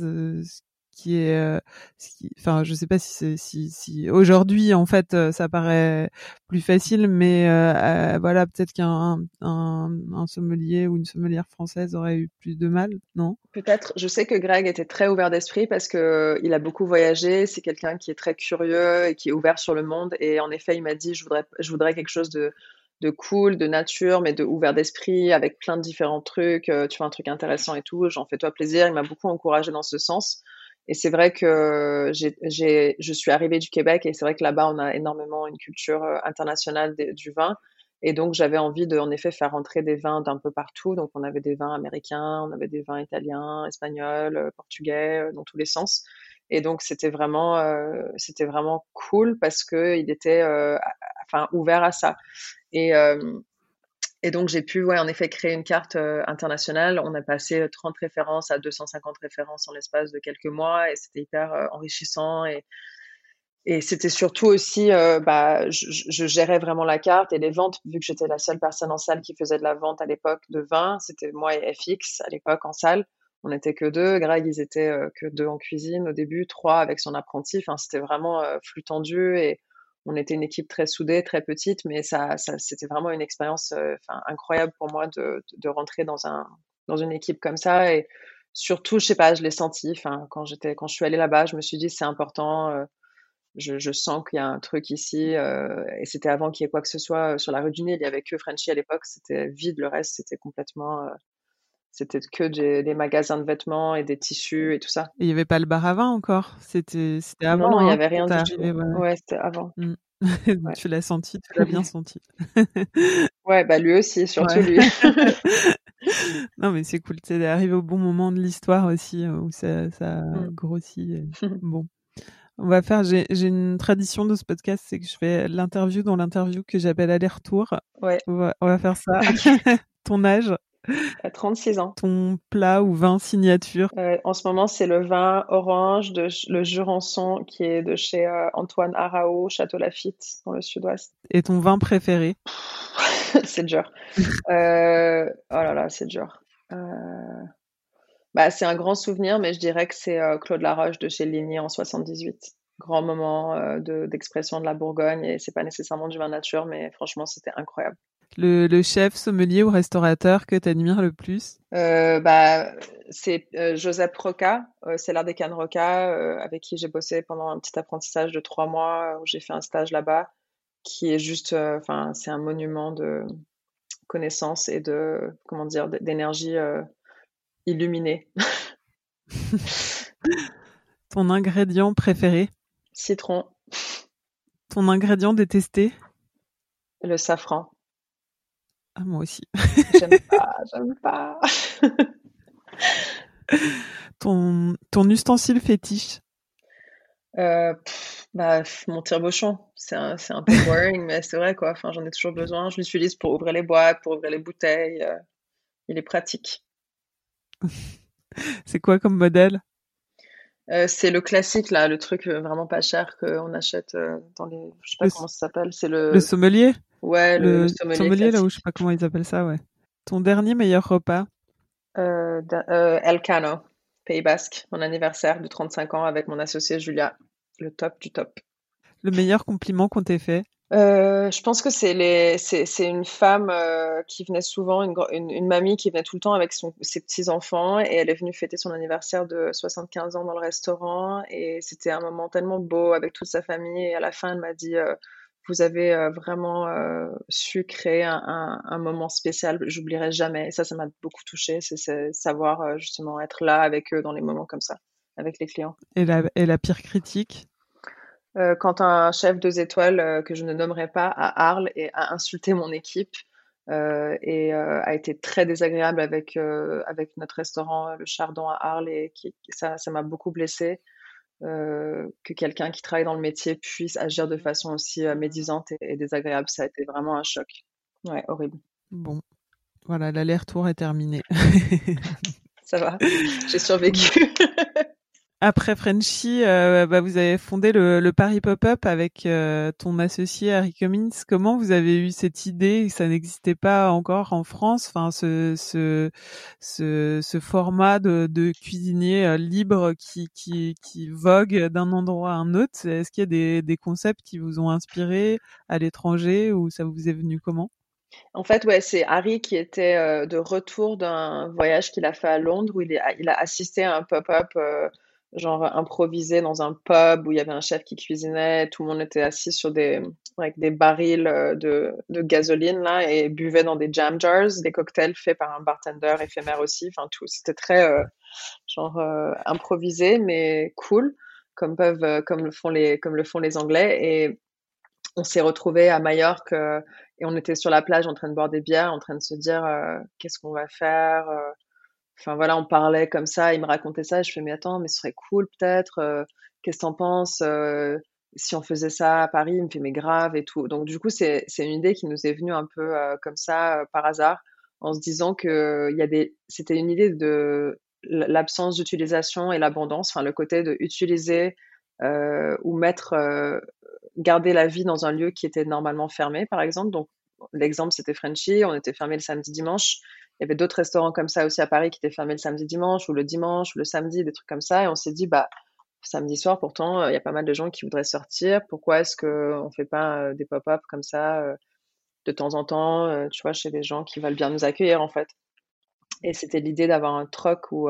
enfin, je sais pas si aujourd'hui, en fait, ça paraît plus facile, mais voilà, peut-être qu'un sommelier ou une sommelière française aurait eu plus de mal, non? Peut-être. Je sais que Greg était très ouvert d'esprit parce que il a beaucoup voyagé. C'est quelqu'un qui est très curieux et qui est ouvert sur le monde. Et en effet, il m'a dit, je voudrais quelque chose de cool, de nature, mais de ouvert d'esprit, avec plein de différents trucs. Tu vois, un truc intéressant et tout. J'en fais-toi plaisir. Il m'a beaucoup encouragé dans ce sens. Et c'est vrai que je suis arrivée du Québec et c'est vrai que là-bas, on a énormément une culture internationale du vin. Et donc, j'avais envie de, en effet, faire rentrer des vins d'un peu partout. Donc, on avait des vins américains, on avait des vins italiens, espagnols, portugais, dans tous les sens. Et donc, c'était vraiment cool parce que il était, enfin, ouvert à ça. Et, euh, et donc, j'ai pu, ouais, en effet, créer une carte internationale. On a passé 30 références à 250 références en l'espace de quelques mois et c'était hyper enrichissant. Et c'était surtout aussi, je gérais vraiment la carte et les ventes, vu que j'étais la seule personne en salle qui faisait de la vente à l'époque de vin. C'était moi et FX à l'époque en salle. On n'était que deux. Greg, ils étaient que deux en cuisine au début, trois avec son apprenti. Enfin, c'était vraiment flux tendu et on était une équipe très soudée, très petite, mais c'était vraiment une expérience incroyable pour moi de rentrer dans une équipe comme ça. Et surtout, je sais pas, je l'ai senti. Enfin, quand je suis allée là-bas, je me suis dit c'est important. Je sens qu'il y a un truc ici, et c'était avant qu'il y ait quoi que ce soit sur la rue du Nil. Il y avait que Frenchy à l'époque, c'était vide. Le reste, c'était complètement, c'était que des magasins de vêtements et des tissus et tout ça. Et il y avait pas le bar à vin encore. C'était Non, avant, non, il y hein, avait quand rien t'es du tout. arrivé. Ouais. Ouais, c'était avant. Mm. Ouais. Tu l'as senti, tu l'as bien senti. Ouais, bah lui aussi, surtout Ouais. lui. Non, mais c'est cool, c'est d'arriver au bon moment de l'histoire aussi, où ça grossit. Bon. J'ai une tradition de ce podcast, c'est que je fais l'interview dans l'interview que j'appelle aller-retour. Ouais. On va faire ça. Ton âge, À 36 ans. ton plat ou vin signature. En ce moment, c'est le vin orange le Jurançon qui est de chez Antoine Arao, Château Lafite, dans le sud-ouest. Et ton vin préféré. C'est dur. Oh là là, c'est dur. C'est un grand souvenir, mais je dirais que c'est Claude Laroche de chez Ligny en 78. Grand moment d'expression de la Bourgogne et c'est pas nécessairement du vin nature, mais franchement, c'était incroyable. Le chef, sommelier ou restaurateur que t'admires le plus? C'est Joseph Roca, c'est l'art des Cannes Roca, avec qui j'ai bossé pendant un petit apprentissage de 3 mois où j'ai fait un stage là-bas, qui est juste, c'est un monument de connaissances et comment dire, d'énergie illuminée. Ton ingrédient préféré? Citron, Ton ingrédient détesté? le safran. Ah, moi aussi. J'aime pas. Ton ustensile fétiche? Mon tire-bouchon, c'est un peu boring, mais c'est vrai quoi. Enfin, j'en ai toujours besoin. Je l'utilise pour ouvrir les boîtes, pour ouvrir les bouteilles. Il est pratique. C'est quoi comme modèle? C'est le classique là, le truc vraiment pas cher qu'on achète dans les, je sais pas comment ça s'appelle. C'est le sommelier? Ouais, le sommelier là, où classique. je sais pas comment ils appellent ça, ouais. Ton dernier meilleur repas? Elcano, Pays Basque, mon anniversaire de 35 ans avec mon associée Julia. Le top du top. Le meilleur compliment qu'on t'ait fait? Je pense que c'est une femme qui venait souvent, une mamie qui venait tout le temps avec ses petits-enfants et elle est venue fêter son anniversaire de 75 ans dans le restaurant et c'était un moment tellement beau avec toute sa famille et à la fin elle m'a dit vous avez vraiment su créer un moment spécial, j'oublierai jamais. Et ça m'a beaucoup touchée, c'est savoir justement être là avec eux dans les moments comme ça, avec les clients. Et la pire critique? Quand un chef 2 étoiles, que je ne nommerai pas, à Arles et a insulté mon équipe, a été très désagréable avec notre restaurant, le Chardon à Arles et ça m'a beaucoup blessée, que quelqu'un qui travaille dans le métier puisse agir de façon aussi, médisante et désagréable. Ça a été vraiment un choc. Ouais, horrible. Bon, voilà, l'aller-retour est terminé. Ça va, j'ai survécu. Après Frenchy, vous avez fondé le Paris Pop-Up avec ton associé Harry Cummins. Comment vous avez eu cette idée? Ça n'existait pas encore en France. Enfin, ce format de cuisinier libre qui vogue d'un endroit à un autre. Est-ce qu'il y a des concepts qui vous ont inspiré à l'étranger ou ça vous est venu comment? En fait, ouais, c'est Harry qui était de retour d'un voyage qu'il a fait à Londres où il a assisté à un pop-up genre improvisé dans un pub où il y avait un chef qui cuisinait, tout le monde était assis sur avec des barils de gasoline là et buvait dans des jam jars, des cocktails faits par un bartender éphémère aussi. Enfin tout, c'était très improvisé mais cool comme le font les Anglais et on s'est retrouvés à Majorque et on était sur la plage en train de boire des bières, en train de se dire qu'est-ce qu'on va faire. Enfin voilà, on parlait comme ça, il me racontait ça, et je fais mais attends, mais ce serait cool peut-être. Qu'est-ce que t'en penses si on faisait ça à Paris? Il me fait mais grave et tout. Donc du coup c'est une idée qui nous est venue un peu comme ça par hasard, en se disant que c'était une idée de l'absence d'utilisation et l'abondance, enfin le côté de utiliser ou garder la vie dans un lieu qui était normalement fermé, par exemple. Donc, l'exemple, c'était Frenchy. On était fermé le samedi, dimanche. Il y avait d'autres restaurants comme ça aussi à Paris qui étaient fermés le samedi, dimanche, ou le dimanche, ou le samedi, des trucs comme ça. Et on s'est dit, bah, samedi soir, pourtant, il y a pas mal de gens qui voudraient sortir. Pourquoi est-ce qu'on fait pas des pop-up comme ça de temps en temps, tu vois, chez des gens qui veulent bien nous accueillir, en fait. Et c'était l'idée d'avoir un truck où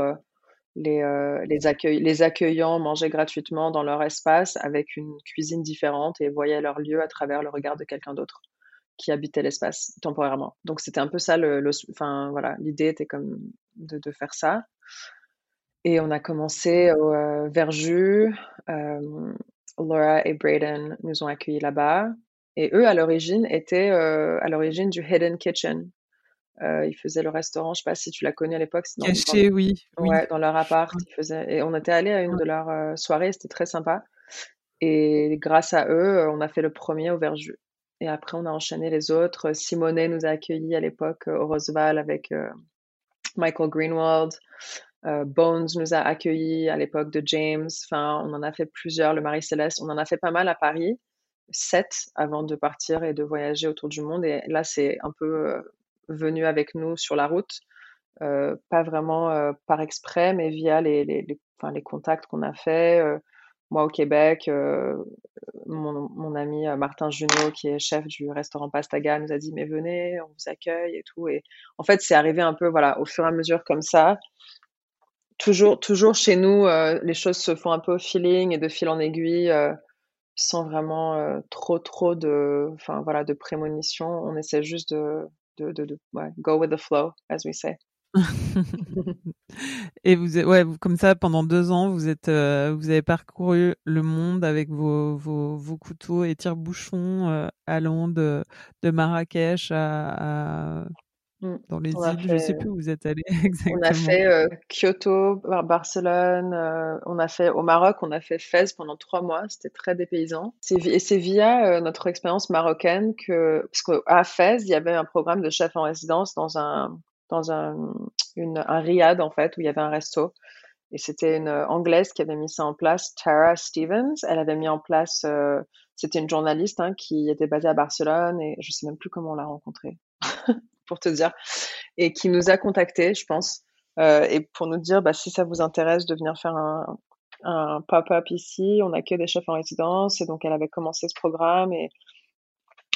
les accueillants mangeaient gratuitement dans leur espace avec une cuisine différente et voyaient leur lieu à travers le regard de quelqu'un d'autre qui habitait l'espace temporairement. Donc c'était un peu ça, enfin voilà, l'idée était comme de faire ça. Et on a commencé au Verjus. Laura et Braden nous ont accueillis là-bas. Et eux, à l'origine, étaient à l'origine du Hidden Kitchen. Ils faisaient le restaurant, je sais pas si tu l'as connu à l'époque, c'est Caché, oui, oui. ouais, dans leur appart. Et on était allé à une de leurs soirées, c'était très sympa. Et grâce à eux, on a fait le premier au Verjus. Et après, on a enchaîné les autres. Simonet nous a accueillis à l'époque au Roosevelt avec Michael Greenwald. Bones nous a accueillis à l'époque de James. Enfin, on en a fait plusieurs. Le Marie-Céleste, on en a fait pas mal à Paris. 7 avant de partir et de voyager autour du monde. Et là, c'est un peu venu avec nous sur la route. Pas vraiment par exprès, mais via enfin, les contacts qu'on a fait. Moi au Québec, mon ami Martin Junot, qui est chef du restaurant Pastaga, nous a dit mais venez, on vous accueille et tout. Et en fait, c'est arrivé un peu voilà au fur et à mesure comme ça. Toujours chez nous, les choses se font un peu au feeling et de fil en aiguille, sans vraiment trop enfin voilà de prémonition. On essaie juste de ouais, go with the flow, as we say. Et comme ça, pendant 2 ans, vous avez parcouru le monde avec vos couteaux et tire-bouchons, allant de Marrakech dans les îles, je sais plus où vous êtes allés On a exactement. fait Kyoto, Barcelone, on a fait au Maroc, on a fait Fès pendant 3 mois, c'était très dépaysant. Et c'est via notre expérience marocaine parce qu'à Fès, il y avait un programme de chef en résidence dans un riad en fait, où il y avait un resto. Et c'était une Anglaise qui avait mis ça en place, Tara Stevens. Elle avait mis en place, c'était une journaliste hein, qui était basée à Barcelone et je sais même plus comment on l'a rencontrée, pour te dire, et qui nous a contactés, je pense, et pour nous dire bah, si ça vous intéresse de venir faire un pop-up ici, on a que des chefs en résidence, et donc elle avait commencé ce programme et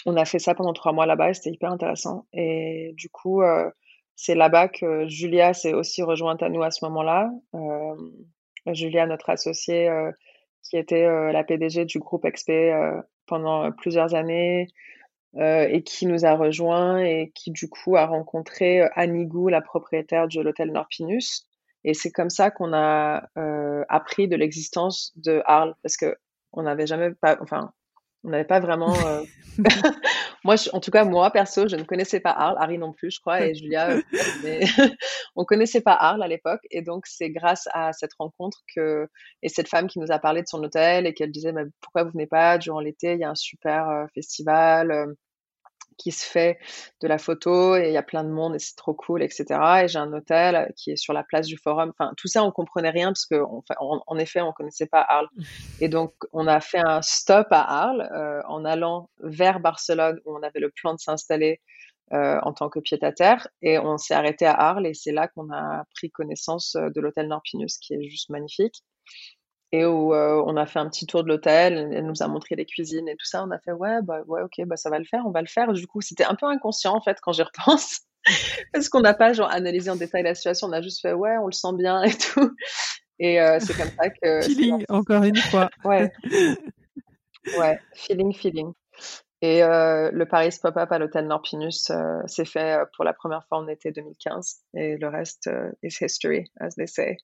On a fait ça pendant 3 mois là-bas et c'était hyper intéressant. Et du coup, c'est là-bas que Julia s'est aussi rejointe à nous à ce moment-là. Julia, notre associée, qui était la PDG du groupe XP pendant plusieurs années et qui nous a rejoints et qui du coup a rencontré Annie Gou, la propriétaire de l'hôtel Norpinus. Et c'est comme ça qu'on a appris de l'existence de Arles parce que on n'avait jamais pas, enfin, on n'avait pas vraiment. Moi, en tout cas, moi perso, je ne connaissais pas Arles, Harry non plus, je crois, et Julia, peut-être, mais on connaissait pas Arles à l'époque. Et donc, c'est grâce à cette rencontre et cette femme qui nous a parlé de son hôtel et qu'elle disait, mais pourquoi vous venez pas durant l'été? Il y a un super festival qui se fait de la photo et il y a plein de monde et c'est trop cool, etc. Et j'ai un hôtel qui est sur la place du Forum. Enfin, tout ça, on comprenait rien parce que, en effet, on connaissait pas Arles. Et donc, on a fait un stop à Arles en allant vers Barcelone où on avait le plan de s'installer en tant que pied-à-terre. Et on s'est arrêté à Arles et c'est là qu'on a pris connaissance de l'hôtel Norpinus qui est juste magnifique. Et où on a fait un petit tour de l'hôtel, elle nous a montré les cuisines et tout ça. On a fait ouais, ok, ça va le faire, on va le faire. Du coup, c'était un peu inconscient en fait quand j'y repense, parce qu'on n'a pas genre analysé en détail la situation. On a juste fait ouais, on le sent bien et tout. Et c'est comme ça que Feeling, encore une fois. ouais, ouais, feeling. Et le Paris Pop-up à l'hôtel Norpinus s'est fait pour la première fois en été 2015. Et le reste is history, as they say.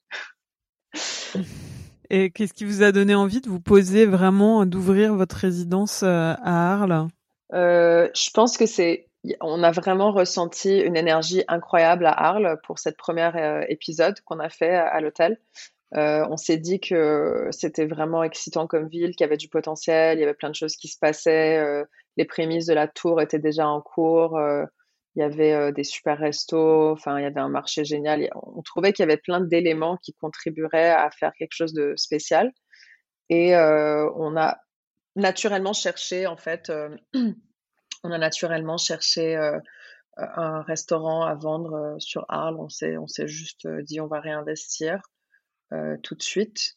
Et qu'est-ce qui vous a donné envie de vous poser vraiment, d'ouvrir votre résidence à Arles? Je pense que on a vraiment ressenti une énergie incroyable à Arles pour cette première épisode qu'on a fait à l'hôtel. On s'est dit que c'était vraiment excitant comme ville, qu'il y avait du potentiel, il y avait plein de choses qui se passaient. Les prémices de la tour étaient déjà en cours. Il y avait des super restos. Enfin, il y avait un marché génial. On trouvait qu'il y avait plein d'éléments qui contribueraient à faire quelque chose de spécial. Et on a naturellement cherché, en fait, on a naturellement cherché un restaurant à vendre sur Arles. On s'est juste dit, on va réinvestir tout de suite.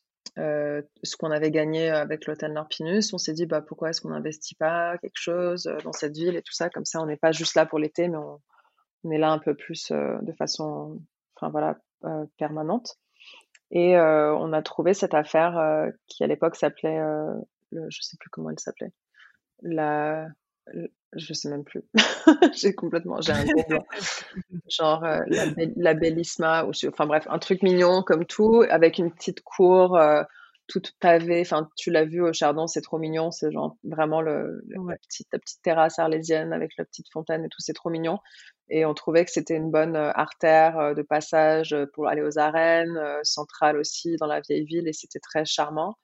Ce qu'on avait gagné avec l'hôtel Norpinus, on s'est dit pourquoi est-ce qu'on n'investit pas quelque chose dans cette ville et tout ça, comme ça on n'est pas juste là pour l'été, mais on est là un peu plus de façon, enfin voilà, permanente. Et on a trouvé cette affaire qui à l'époque s'appelait, je sais plus comment elle s'appelait, la, je sais même plus. J'ai un gros blanc. Genre la Bellisma, enfin bref, un truc mignon comme tout, avec une petite cour toute pavée. Enfin, tu l'as vu au Chardon, c'est trop mignon. C'est genre vraiment Ouais. la petite terrasse arlésienne avec la petite fontaine et tout, c'est trop mignon. Et on trouvait que c'était une bonne artère de passage pour aller aux arènes, centrale aussi dans la vieille ville, et c'était très charmant.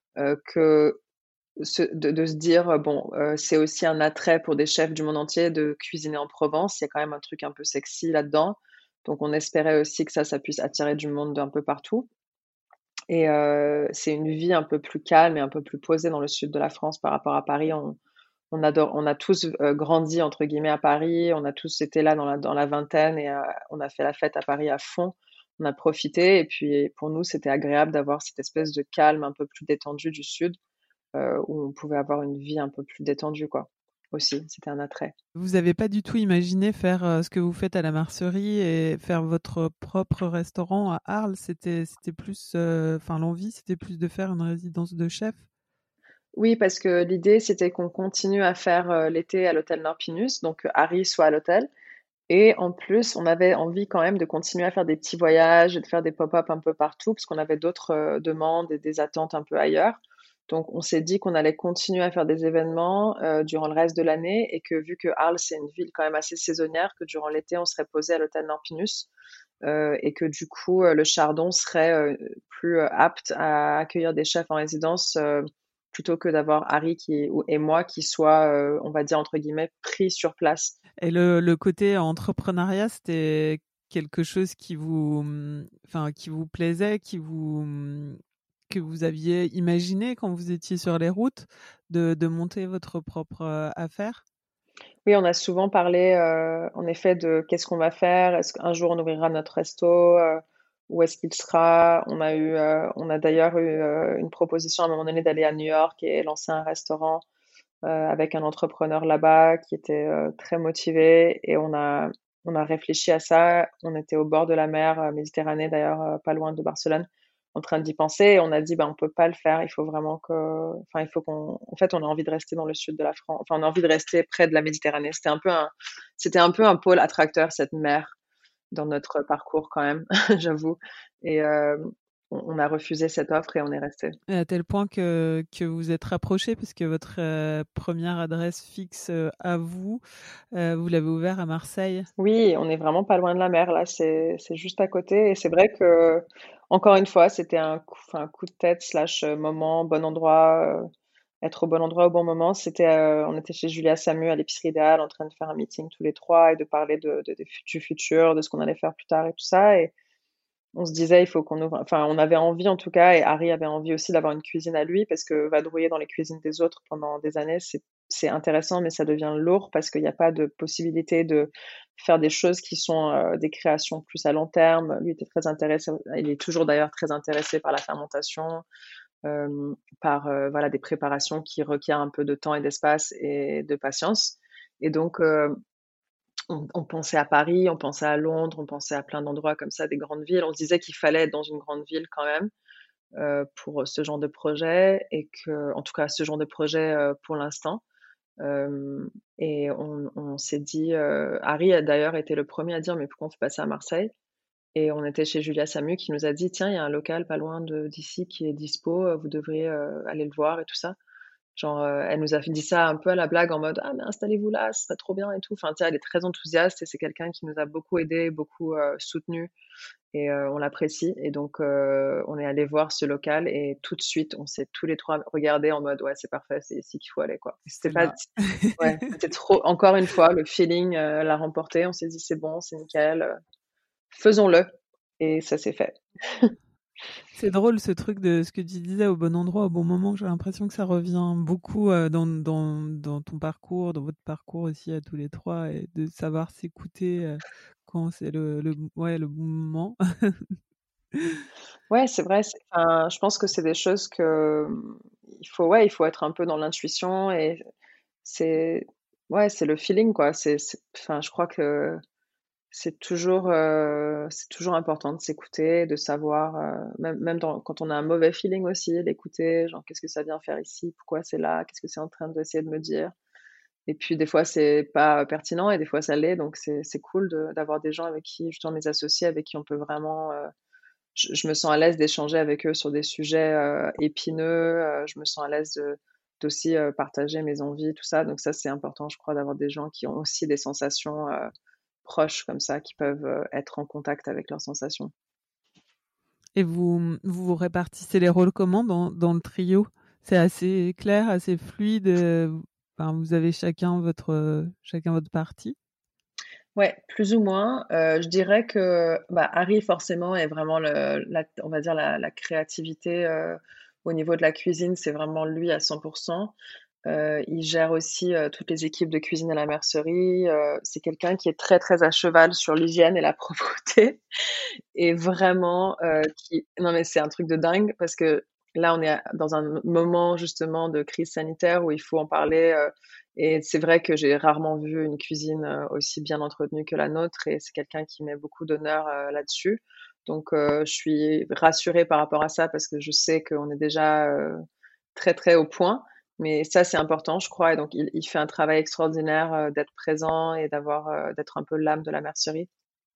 Que de se dire bon, c'est aussi un attrait pour des chefs du monde entier de cuisiner en Provence. Il y a quand même un truc un peu sexy là-dedans. Donc on espérait aussi que ça puisse attirer du monde d'un peu partout. Et c'est une vie un peu plus calme et un peu plus posée dans le sud de la France par rapport à Paris. On a tous grandi entre guillemets à Paris. On a tous été là dans la vingtaine et on a fait la fête à Paris à fond. On a profité et puis pour nous c'était agréable d'avoir cette espèce de calme un peu plus détendu du sud où on pouvait avoir une vie un peu plus détendue, quoi. Aussi, c'était un attrait. Vous n'avez pas du tout imaginé faire ce que vous faites à la Mercerie et faire votre propre restaurant à Arles? C'était plus, l'envie, c'était plus de faire une résidence de chef? Oui, parce que l'idée, c'était qu'on continue à faire l'été à l'hôtel Norpinus, donc Harry soit à l'hôtel. Et en plus, on avait envie quand même de continuer à faire des petits voyages et de faire des pop-up un peu partout, parce qu'on avait d'autres demandes et des attentes un peu ailleurs. Donc, on s'est dit qu'on allait continuer à faire des événements durant le reste de l'année et que vu que Arles, c'est une ville quand même assez saisonnière, que durant l'été, on serait posé à l'hôtel Norpinus et que du coup, le Chardon serait plus apte à accueillir des chefs en résidence plutôt que d'avoir Harry et moi qui soient, on va dire, entre guillemets, pris sur place. Et le côté entrepreneuriat, c'était quelque chose qui qui vous plaisait, que vous aviez imaginé quand vous étiez sur les routes, de monter votre propre affaire? Oui, on a souvent parlé, en effet, de qu'est-ce qu'on va faire? Est-ce qu'un jour on ouvrira notre resto? Où est-ce qu'il sera? On a d'ailleurs eu une proposition à un moment donné d'aller à New York et lancer un restaurant avec un entrepreneur là-bas qui était très motivé et on a réfléchi à ça. On était au bord de la mer Méditerranée d'ailleurs, pas loin de Barcelone, en train d'y penser. Et on a dit, bah, on peut pas le faire. Il faut vraiment enfin, il faut en fait, on a envie de rester dans le sud de la France. Enfin, on a envie de rester près de la Méditerranée. C'était un peu un pôle attracteur, cette mer, dans notre parcours quand même, j'avoue. Et on a refusé cette offre et on est resté. Et à tel point que vous vous êtes rapprochés, parce que votre première adresse fixe à vous, vous l'avez ouvert à Marseille. Oui, on est vraiment pas loin de la mer là, c'est juste à côté et c'est vrai que encore une fois, c'était un coup de tête slash moment, bon endroit, être au bon endroit au bon moment. On était chez Julia Samu à l'épicerie idéale en train de faire un meeting tous les trois et de parler du futur, de ce qu'on allait faire plus tard et tout ça. Et on se disait, il faut qu'on ouvre. Enfin, on avait envie en tout cas, et Harry avait envie aussi d'avoir une cuisine à lui, parce que vadrouiller dans les cuisines des autres pendant des années, c'est intéressant, mais ça devient lourd parce qu'il n'y a pas de possibilité de faire des choses qui sont des créations plus à long terme. Lui était très intéressé, il est toujours d'ailleurs très intéressé par la fermentation, par voilà des préparations qui requièrent un peu de temps et d'espace et de patience. Et donc on pensait à Paris, on pensait à Londres, on pensait à plein d'endroits comme ça, des grandes villes. On se disait qu'il fallait être dans une grande ville quand même pour ce genre de projet et que, en tout cas, ce genre de projet pour l'instant. Et on s'est dit, Harry a d'ailleurs été le premier à dire, mais pourquoi on fait pas ça à Marseille? Et on était chez Julia Samu qui nous a dit, tiens, il y a un local pas loin d'ici qui est dispo, vous devriez aller le voir et tout ça. Genre, elle nous a dit ça un peu à la blague en mode: «Ah mais installez-vous là, ce serait trop bien et tout». Enfin, tu sais, elle est très enthousiaste et c'est quelqu'un qui nous a beaucoup aidés, beaucoup, soutenus et on l'apprécie et donc on est allés voir ce local et tout de suite, on s'est tous les 3 regardés en mode: «Ouais, c'est parfait, c'est ici qu'il faut aller, quoi». C'était C'est pas là. Ouais, c'était trop encore une fois, le feeling, l'a remporté. On s'est dit: «C'est bon, c'est nickel, faisons-le» et ça s'est fait. C'est drôle ce truc de ce que tu disais au bon endroit, au bon moment. J'ai l'impression que ça revient beaucoup dans ton parcours, dans votre parcours aussi à tous les trois, et de savoir s'écouter quand c'est ouais, le bon moment. Ouais, c'est vrai, enfin, je pense que c'est des choses que, il faut être un peu dans l'intuition et c'est ouais, c'est le feeling, quoi. Enfin, je crois que c'est toujours important de s'écouter, de savoir, même quand on a un mauvais feeling aussi, d'écouter, genre: «Qu'est-ce que ça vient faire ici? Pourquoi c'est là? Qu'est-ce que c'est en train d'essayer de me dire?» Et puis des fois, c'est pas pertinent et des fois ça l'est, donc c'est cool d'avoir des gens avec qui justement mes associés avec qui on peut vraiment, je me sens à l'aise d'échanger avec eux sur des sujets, épineux, je me sens à l'aise d'aussi, partager mes envies, tout ça, donc ça, c'est important, je crois, d'avoir des gens qui ont aussi des sensations, proches comme ça, qui peuvent, être en contact avec leurs sensations. Et vous répartissez les rôles comment dans le trio? C'est assez clair, assez fluide? Enfin, vous avez chacun votre partie? Ouais, plus ou moins, je dirais que, bah, Harry forcément est vraiment on va dire la créativité, au niveau de la cuisine, c'est vraiment lui à 100. Il gère aussi, toutes les équipes de cuisine à la mercerie, c'est quelqu'un qui est très, très à cheval sur l'hygiène et la propreté et vraiment, qui non mais c'est un truc de dingue parce que là, on est dans un moment justement de crise sanitaire où il faut en parler, et c'est vrai que j'ai rarement vu une cuisine, aussi bien entretenue que la nôtre et c'est quelqu'un qui met beaucoup d'honneur, là-dessus. Donc, je suis rassurée par rapport à ça parce que je sais qu'on est déjà, très, très au point. Mais ça, c'est important, je crois et donc il fait un travail extraordinaire, d'être présent et d'être un peu l'âme de la mercerie.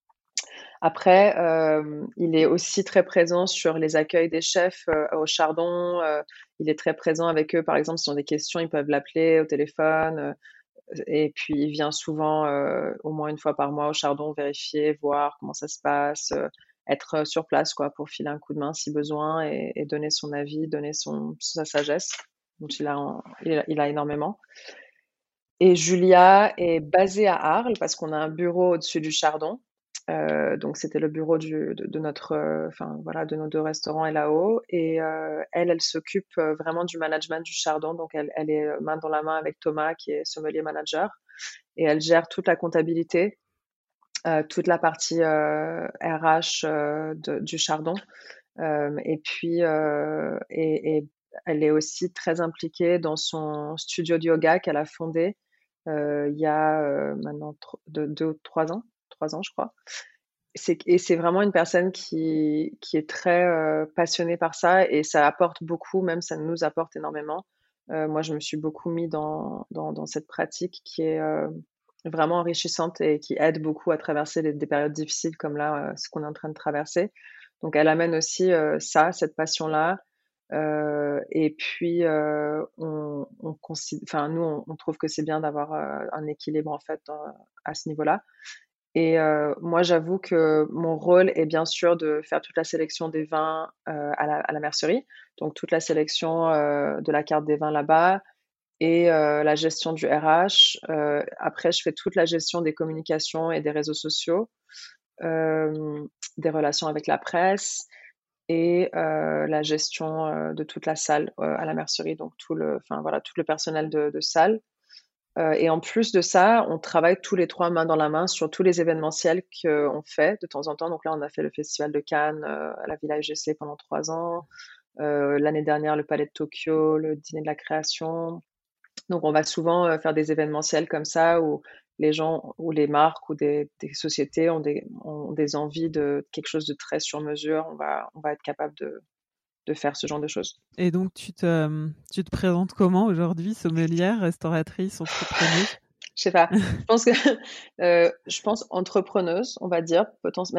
Après, il est aussi très présent sur les accueils des chefs, au Chardon, il est très présent avec eux. Par exemple, s'ils ont des questions, ils peuvent l'appeler au téléphone, et puis il vient souvent, au moins une fois par mois au Chardon vérifier, voir comment ça se passe, être, sur place quoi, pour filer un coup de main si besoin et donner son avis, donner sa sagesse, dont il a énormément. Et Julia est basée à Arles parce qu'on a un bureau au-dessus du Chardon. Donc c'était le bureau de notre, enfin voilà, de nos 2 restaurants est là-haut et elle s'occupe, vraiment du management du Chardon. Donc elle est, main dans la main avec Thomas qui est sommelier manager et elle gère toute la comptabilité, toute la partie, RH, du Chardon. Et puis, et elle est aussi très impliquée dans son studio de yoga qu'elle a fondé il y a maintenant 2 ou 3 ans, je crois. Et c'est vraiment une personne qui est très passionnée par ça et ça apporte beaucoup, même ça nous apporte énormément. Moi, je me suis beaucoup mis dans cette pratique qui est vraiment enrichissante et qui aide beaucoup à traverser des périodes difficiles comme là, ce qu'on est en train de traverser. Donc, elle amène aussi cette passion-là. Et puis, enfin, nous, on trouve que c'est bien d'avoir un équilibre en fait à ce niveau-là. Et moi, j'avoue que mon rôle est bien sûr de faire toute la sélection des vins à la mercerie, donc toute la sélection de la carte des vins là-bas et la gestion du RH. Après, je fais toute la gestion des communications et des réseaux sociaux, des relations avec la presse et la gestion de toute la salle à la mercerie, donc enfin voilà, tout le personnel de salle. Et en plus de ça, on travaille tous les trois main dans la main sur tous les événementiels qu'on fait de temps en temps. Donc là, on a fait le Festival de Cannes à la Villa UGC pendant 3 ans. L'année dernière, le Palais de Tokyo, le Dîner de la Création. Donc on va souvent faire des événementiels comme ça où les gens ou les marques ou des sociétés ont des envies de quelque chose de très sur mesure. On va être capable de faire ce genre de choses. Et donc, tu te présentes comment aujourd'hui, sommelière, restauratrice, entrepreneuse? Je sais pas. Je pense entrepreneuse, on va dire.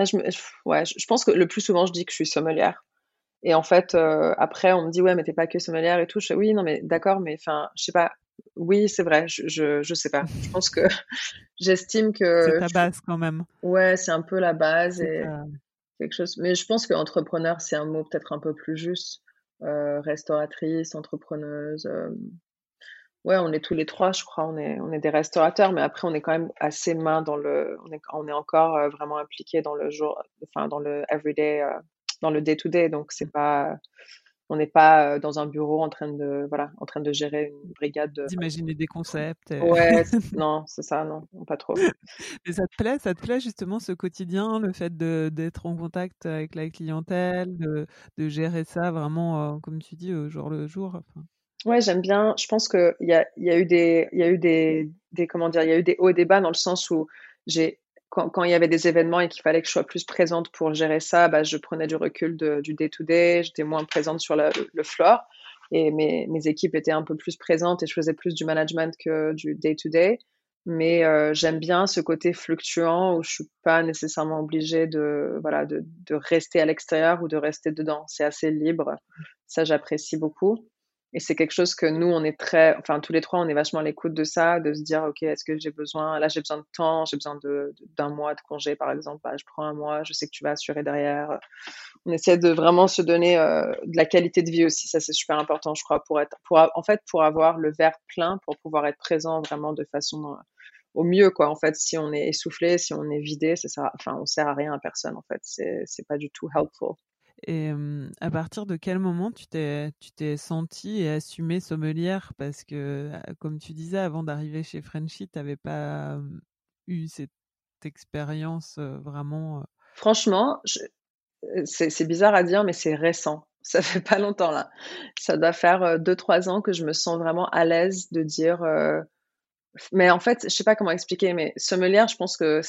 Je pense que le plus souvent, je dis que je suis sommelière. Et en fait, après, on me dit, ouais, mais t'es pas que sommelière et tout. Je fais, oui, non, mais d'accord, mais enfin, je sais pas. Oui, c'est vrai, je sais pas. Je pense que j'estime C'est que, ta base quand même. ouais, c'est un peu la base C'est et ta... quelque chose. Mais je pense que entrepreneur, c'est un mot peut-être un peu plus juste. Restauratrice, entrepreneuse. Ouais, on est tous les trois, je crois. On est des restaurateurs, mais après, on est quand même assez main on est encore vraiment impliqué dans le jour, enfin, dans le everyday, dans le day-to-day. Donc, on n'est pas dans un bureau en train de gérer une brigade de. d'imaginer des concepts. Ouais, non, c'est ça, non, pas trop. Mais ça te plaît justement ce quotidien, le fait d'être en contact avec la clientèle, de gérer ça vraiment, comme tu dis, au jour le jour. Enfin. Ouais, j'aime bien. Je pense il y a eu comment dire, il y a eu des hauts et des bas dans le sens où quand il y avait des événements et qu'il fallait que je sois plus présente pour gérer ça, bah, je prenais du recul du day-to-day, j'étais moins présente sur le floor et mes équipes étaient un peu plus présentes et je faisais plus du management que du day-to-day. Mais j'aime bien ce côté fluctuant où je suis pas nécessairement obligée de rester à l'extérieur ou de rester dedans. C'est assez libre. Ça, j'apprécie beaucoup. Et c'est quelque chose que nous, enfin, tous les trois, on est vachement à l'écoute de ça, de se dire, OK, est-ce que là, j'ai besoin de temps, j'ai besoin d'un mois de congé, par exemple, bah, je prends un mois, je sais que tu vas assurer derrière. On essaie de vraiment se donner de la qualité de vie aussi. Ça, c'est super important, je crois, pour avoir le verre plein, pour pouvoir être présent vraiment de façon au mieux, quoi. En fait, si on est essoufflé, si on est vidé, on sert à rien à personne, en fait. C'est pas du tout helpful. Et à partir de quel moment tu t'es sentie et assumée sommelière? Parce que, comme tu disais, avant d'arriver chez Frenchy, tu n'avais pas eu cette expérience vraiment. Franchement, c'est bizarre à dire, mais c'est récent. Ça fait pas longtemps là. Ça doit faire 2, 3 ans que je me sens vraiment à l'aise de dire. Mais en fait, je sais pas comment expliquer, mais sommelière, je pense que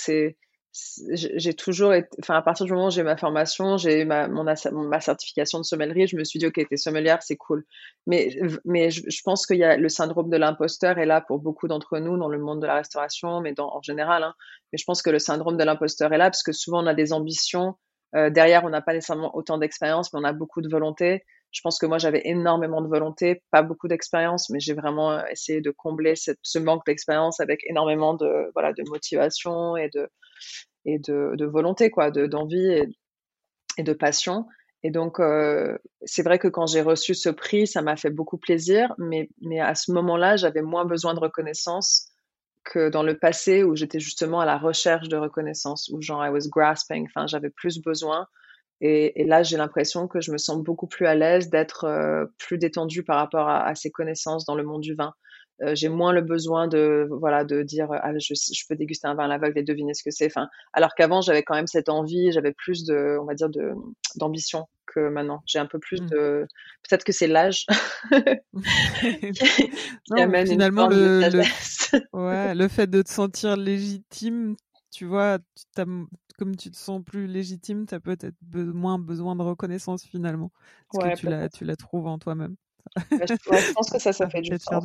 j'ai toujours été, enfin, à partir du moment où j'ai eu ma formation, j'ai eu ma certification de sommellerie, je me suis dit, OK, t'es sommelière, c'est cool. Mais je pense qu'il y a le syndrome de l'imposteur est là pour beaucoup d'entre nous dans le monde de la restauration, mais en général, hein. Mais je pense que le syndrome de l'imposteur est là parce que souvent on a des ambitions. Derrière, on n'a pas nécessairement autant d'expérience, mais on a beaucoup de volonté. Je pense que moi, j'avais énormément de volonté, pas beaucoup d'expérience, mais j'ai vraiment essayé de combler ce manque d'expérience avec énormément de motivation et de volonté, quoi, d'envie et de passion. Et donc, c'est vrai que quand j'ai reçu ce prix, ça m'a fait beaucoup plaisir, mais à ce moment-là, j'avais moins besoin de reconnaissance que dans le passé où j'étais justement à la recherche de reconnaissance, où genre I was grasping, enfin, j'avais plus besoin. Et là, j'ai l'impression que je me sens beaucoup plus à l'aise d'être plus détendue par rapport à ces connaissances dans le monde du vin. J'ai moins le besoin de dire ah, je peux déguster un vin à l'aveugle et deviner ce que c'est. Enfin, alors qu'avant, j'avais quand même cette envie, j'avais plus on va dire, d'ambition que maintenant. J'ai un peu plus de... Peut-être que c'est l'âge qui amène finalement, une forme de sagesse. le fait de te sentir légitime, tu vois, comme tu te sens plus légitime, tu as peut-être moins besoin de reconnaissance finalement. Parce que tu la trouves en toi-même. Je pense que ça fait du sens.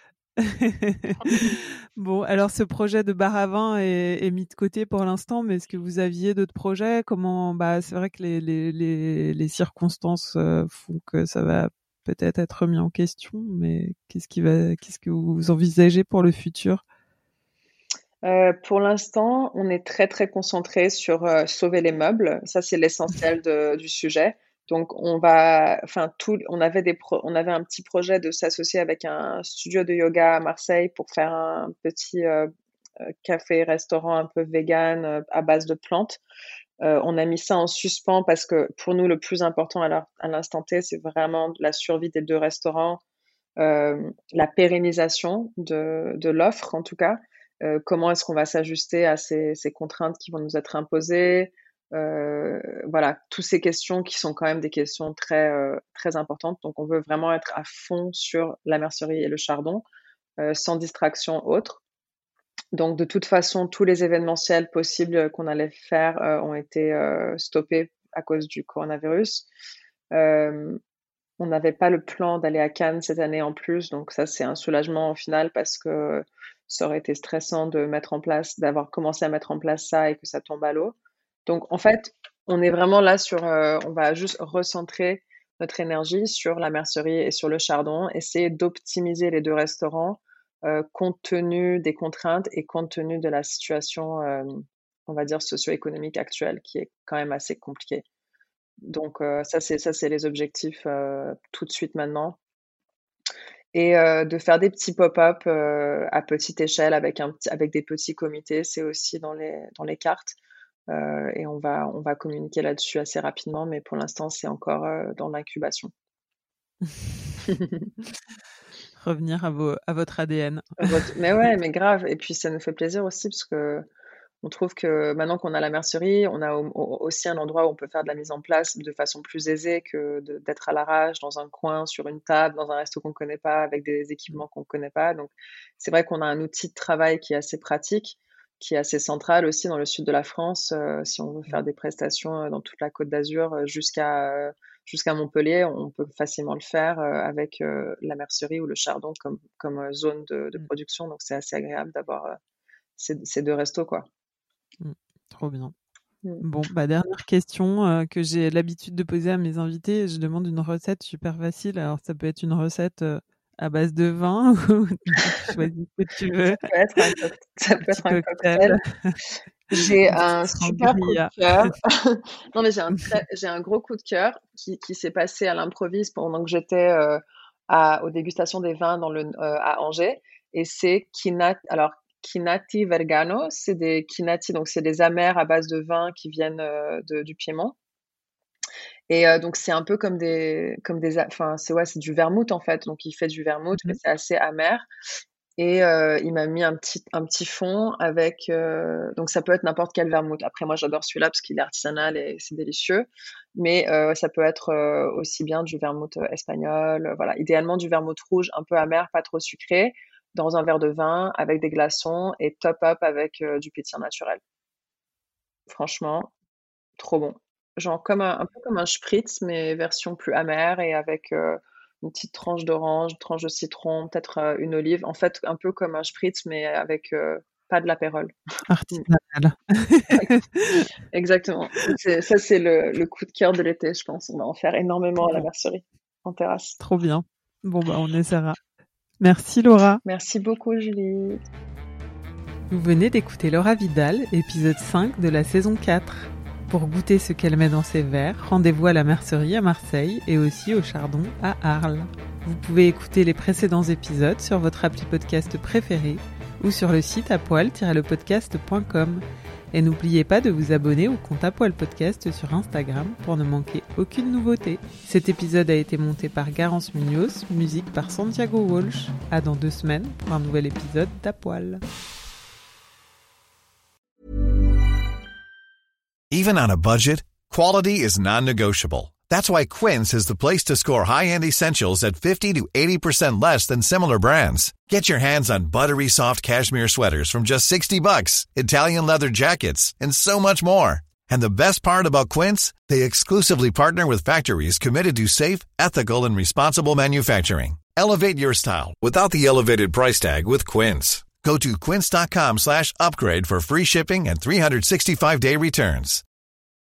Bon, alors ce projet de bar à vin est mis de côté pour l'instant, mais est-ce que vous aviez d'autres projets? C'est vrai que les circonstances font que ça va peut-être être remis en question, mais qu'est-ce que vous envisagez pour le futur? Pour l'instant, on est très très concentré sur sauver les meubles. Ça, c'est l'essentiel du sujet. Donc, on avait un petit projet de s'associer avec un studio de yoga à Marseille pour faire un petit café-restaurant un peu vegan à base de plantes. On a mis ça en suspens parce que pour nous, le plus important à l'instant T, c'est vraiment la survie des 2 restaurants, la pérennisation de l'offre en tout cas. Comment est-ce qu'on va s'ajuster à ces contraintes qui vont nous être imposées, voilà, toutes ces questions qui sont quand même des questions très très importantes. Donc on veut vraiment être à fond sur la mercerie et le chardon, sans distraction autre. Donc de toute façon, tous les événementiels possibles qu'on allait faire ont été stoppés à cause du coronavirus. On n'avait pas le plan d'aller à Cannes cette année en plus, donc ça c'est un soulagement au final parce que ça aurait été stressant d'avoir commencé à mettre en place ça et que ça tombe à l'eau. Donc en fait, on est vraiment là on va juste recentrer notre énergie sur la mercerie et sur le chardon, essayer d'optimiser les 2 restaurants compte tenu des contraintes et compte tenu de la situation, on va dire socio-économique actuelle qui est quand même assez compliquée. Donc ça c'est les objectifs tout de suite maintenant. Et de faire des petits pop-up à petite échelle avec des petits comités, c'est aussi dans les cartes. Et on va communiquer là-dessus assez rapidement, mais pour l'instant, c'est encore dans l'incubation. Revenir à votre ADN. Mais ouais, mais grave. Et puis ça nous fait plaisir aussi parce que on trouve que maintenant qu'on a la mercerie, on a aussi un endroit où on peut faire de la mise en place de façon plus aisée que d'être à l'arrache dans un coin, sur une table, dans un resto qu'on connaît pas, avec des équipements qu'on connaît pas. Donc c'est vrai qu'on a un outil de travail qui est assez pratique, qui est assez central aussi dans le sud de la France. Si on veut faire des prestations dans toute la Côte d'Azur jusqu'à Montpellier, on peut facilement le faire avec la mercerie ou le chardon comme zone de production. Donc c'est assez agréable d'avoir ces 2 restos, quoi. Trop bien. Bon, dernière question que j'ai l'habitude de poser à mes invités. Je demande une recette super facile. Alors, ça peut être une recette à base de vin ou tu choisis ce que tu veux. Ça peut être un cocktail. J'ai un super coup de cœur. Non, mais j'ai un gros coup de cœur qui s'est passé à l'improviste pendant que j'étais aux dégustations des vins à Angers. Et c'est Chinati Vergano, c'est des Chinati, donc c'est des amers à base de vin qui viennent du Piémont. Et donc c'est un peu comme c'est du vermouth en fait. Donc il fait du vermouth, mais c'est assez amer. Et il m'a mis un petit fond avec donc ça peut être n'importe quel vermouth. Après moi j'adore celui-là parce qu'il est artisanal et c'est délicieux. Mais ça peut être aussi bien du vermouth espagnol, voilà, idéalement du vermouth rouge un peu amer, pas trop sucré, dans un verre de vin avec des glaçons et top up avec du pétillant naturel. Franchement, trop bon. Genre un peu comme un spritz, mais version plus amère et avec une petite tranche d'orange, une tranche de citron, peut-être une olive. En fait, un peu comme un spritz, mais avec pas de l'apérole. Artisanal. Exactement. Ça, c'est le coup de cœur de l'été, je pense. On va en faire énormément à la mercerie, en terrasse. Trop bien. Bon, on essaiera. Merci Laura. Merci beaucoup Julie. Vous venez d'écouter Laura Vidal, épisode 5 de la saison 4. Pour goûter ce qu'elle met dans ses verres, rendez-vous à la mercerie à Marseille et aussi au chardon à Arles. Vous pouvez écouter les précédents épisodes sur votre appli podcast préféré ou sur le site apoil-lepodcast.com. Et n'oubliez pas de vous abonner au compte Apoil Podcast sur Instagram pour ne manquer aucune nouveauté. Cet épisode a été monté par Garance Munoz, musique par Santiago Walsh. À dans 2 semaines pour un nouvel épisode d'Apoil. Even on a budget, quality is non-negotiable. That's why Quince is the place to score high-end essentials at 50 to 80% less than similar brands. Get your hands on buttery soft cashmere sweaters from just $60, Italian leather jackets, and so much more. And the best part about Quince, they exclusively partner with factories committed to safe, ethical, and responsible manufacturing. Elevate your style without the elevated price tag with Quince. Go to quince.com/upgrade for free shipping and 365-day returns.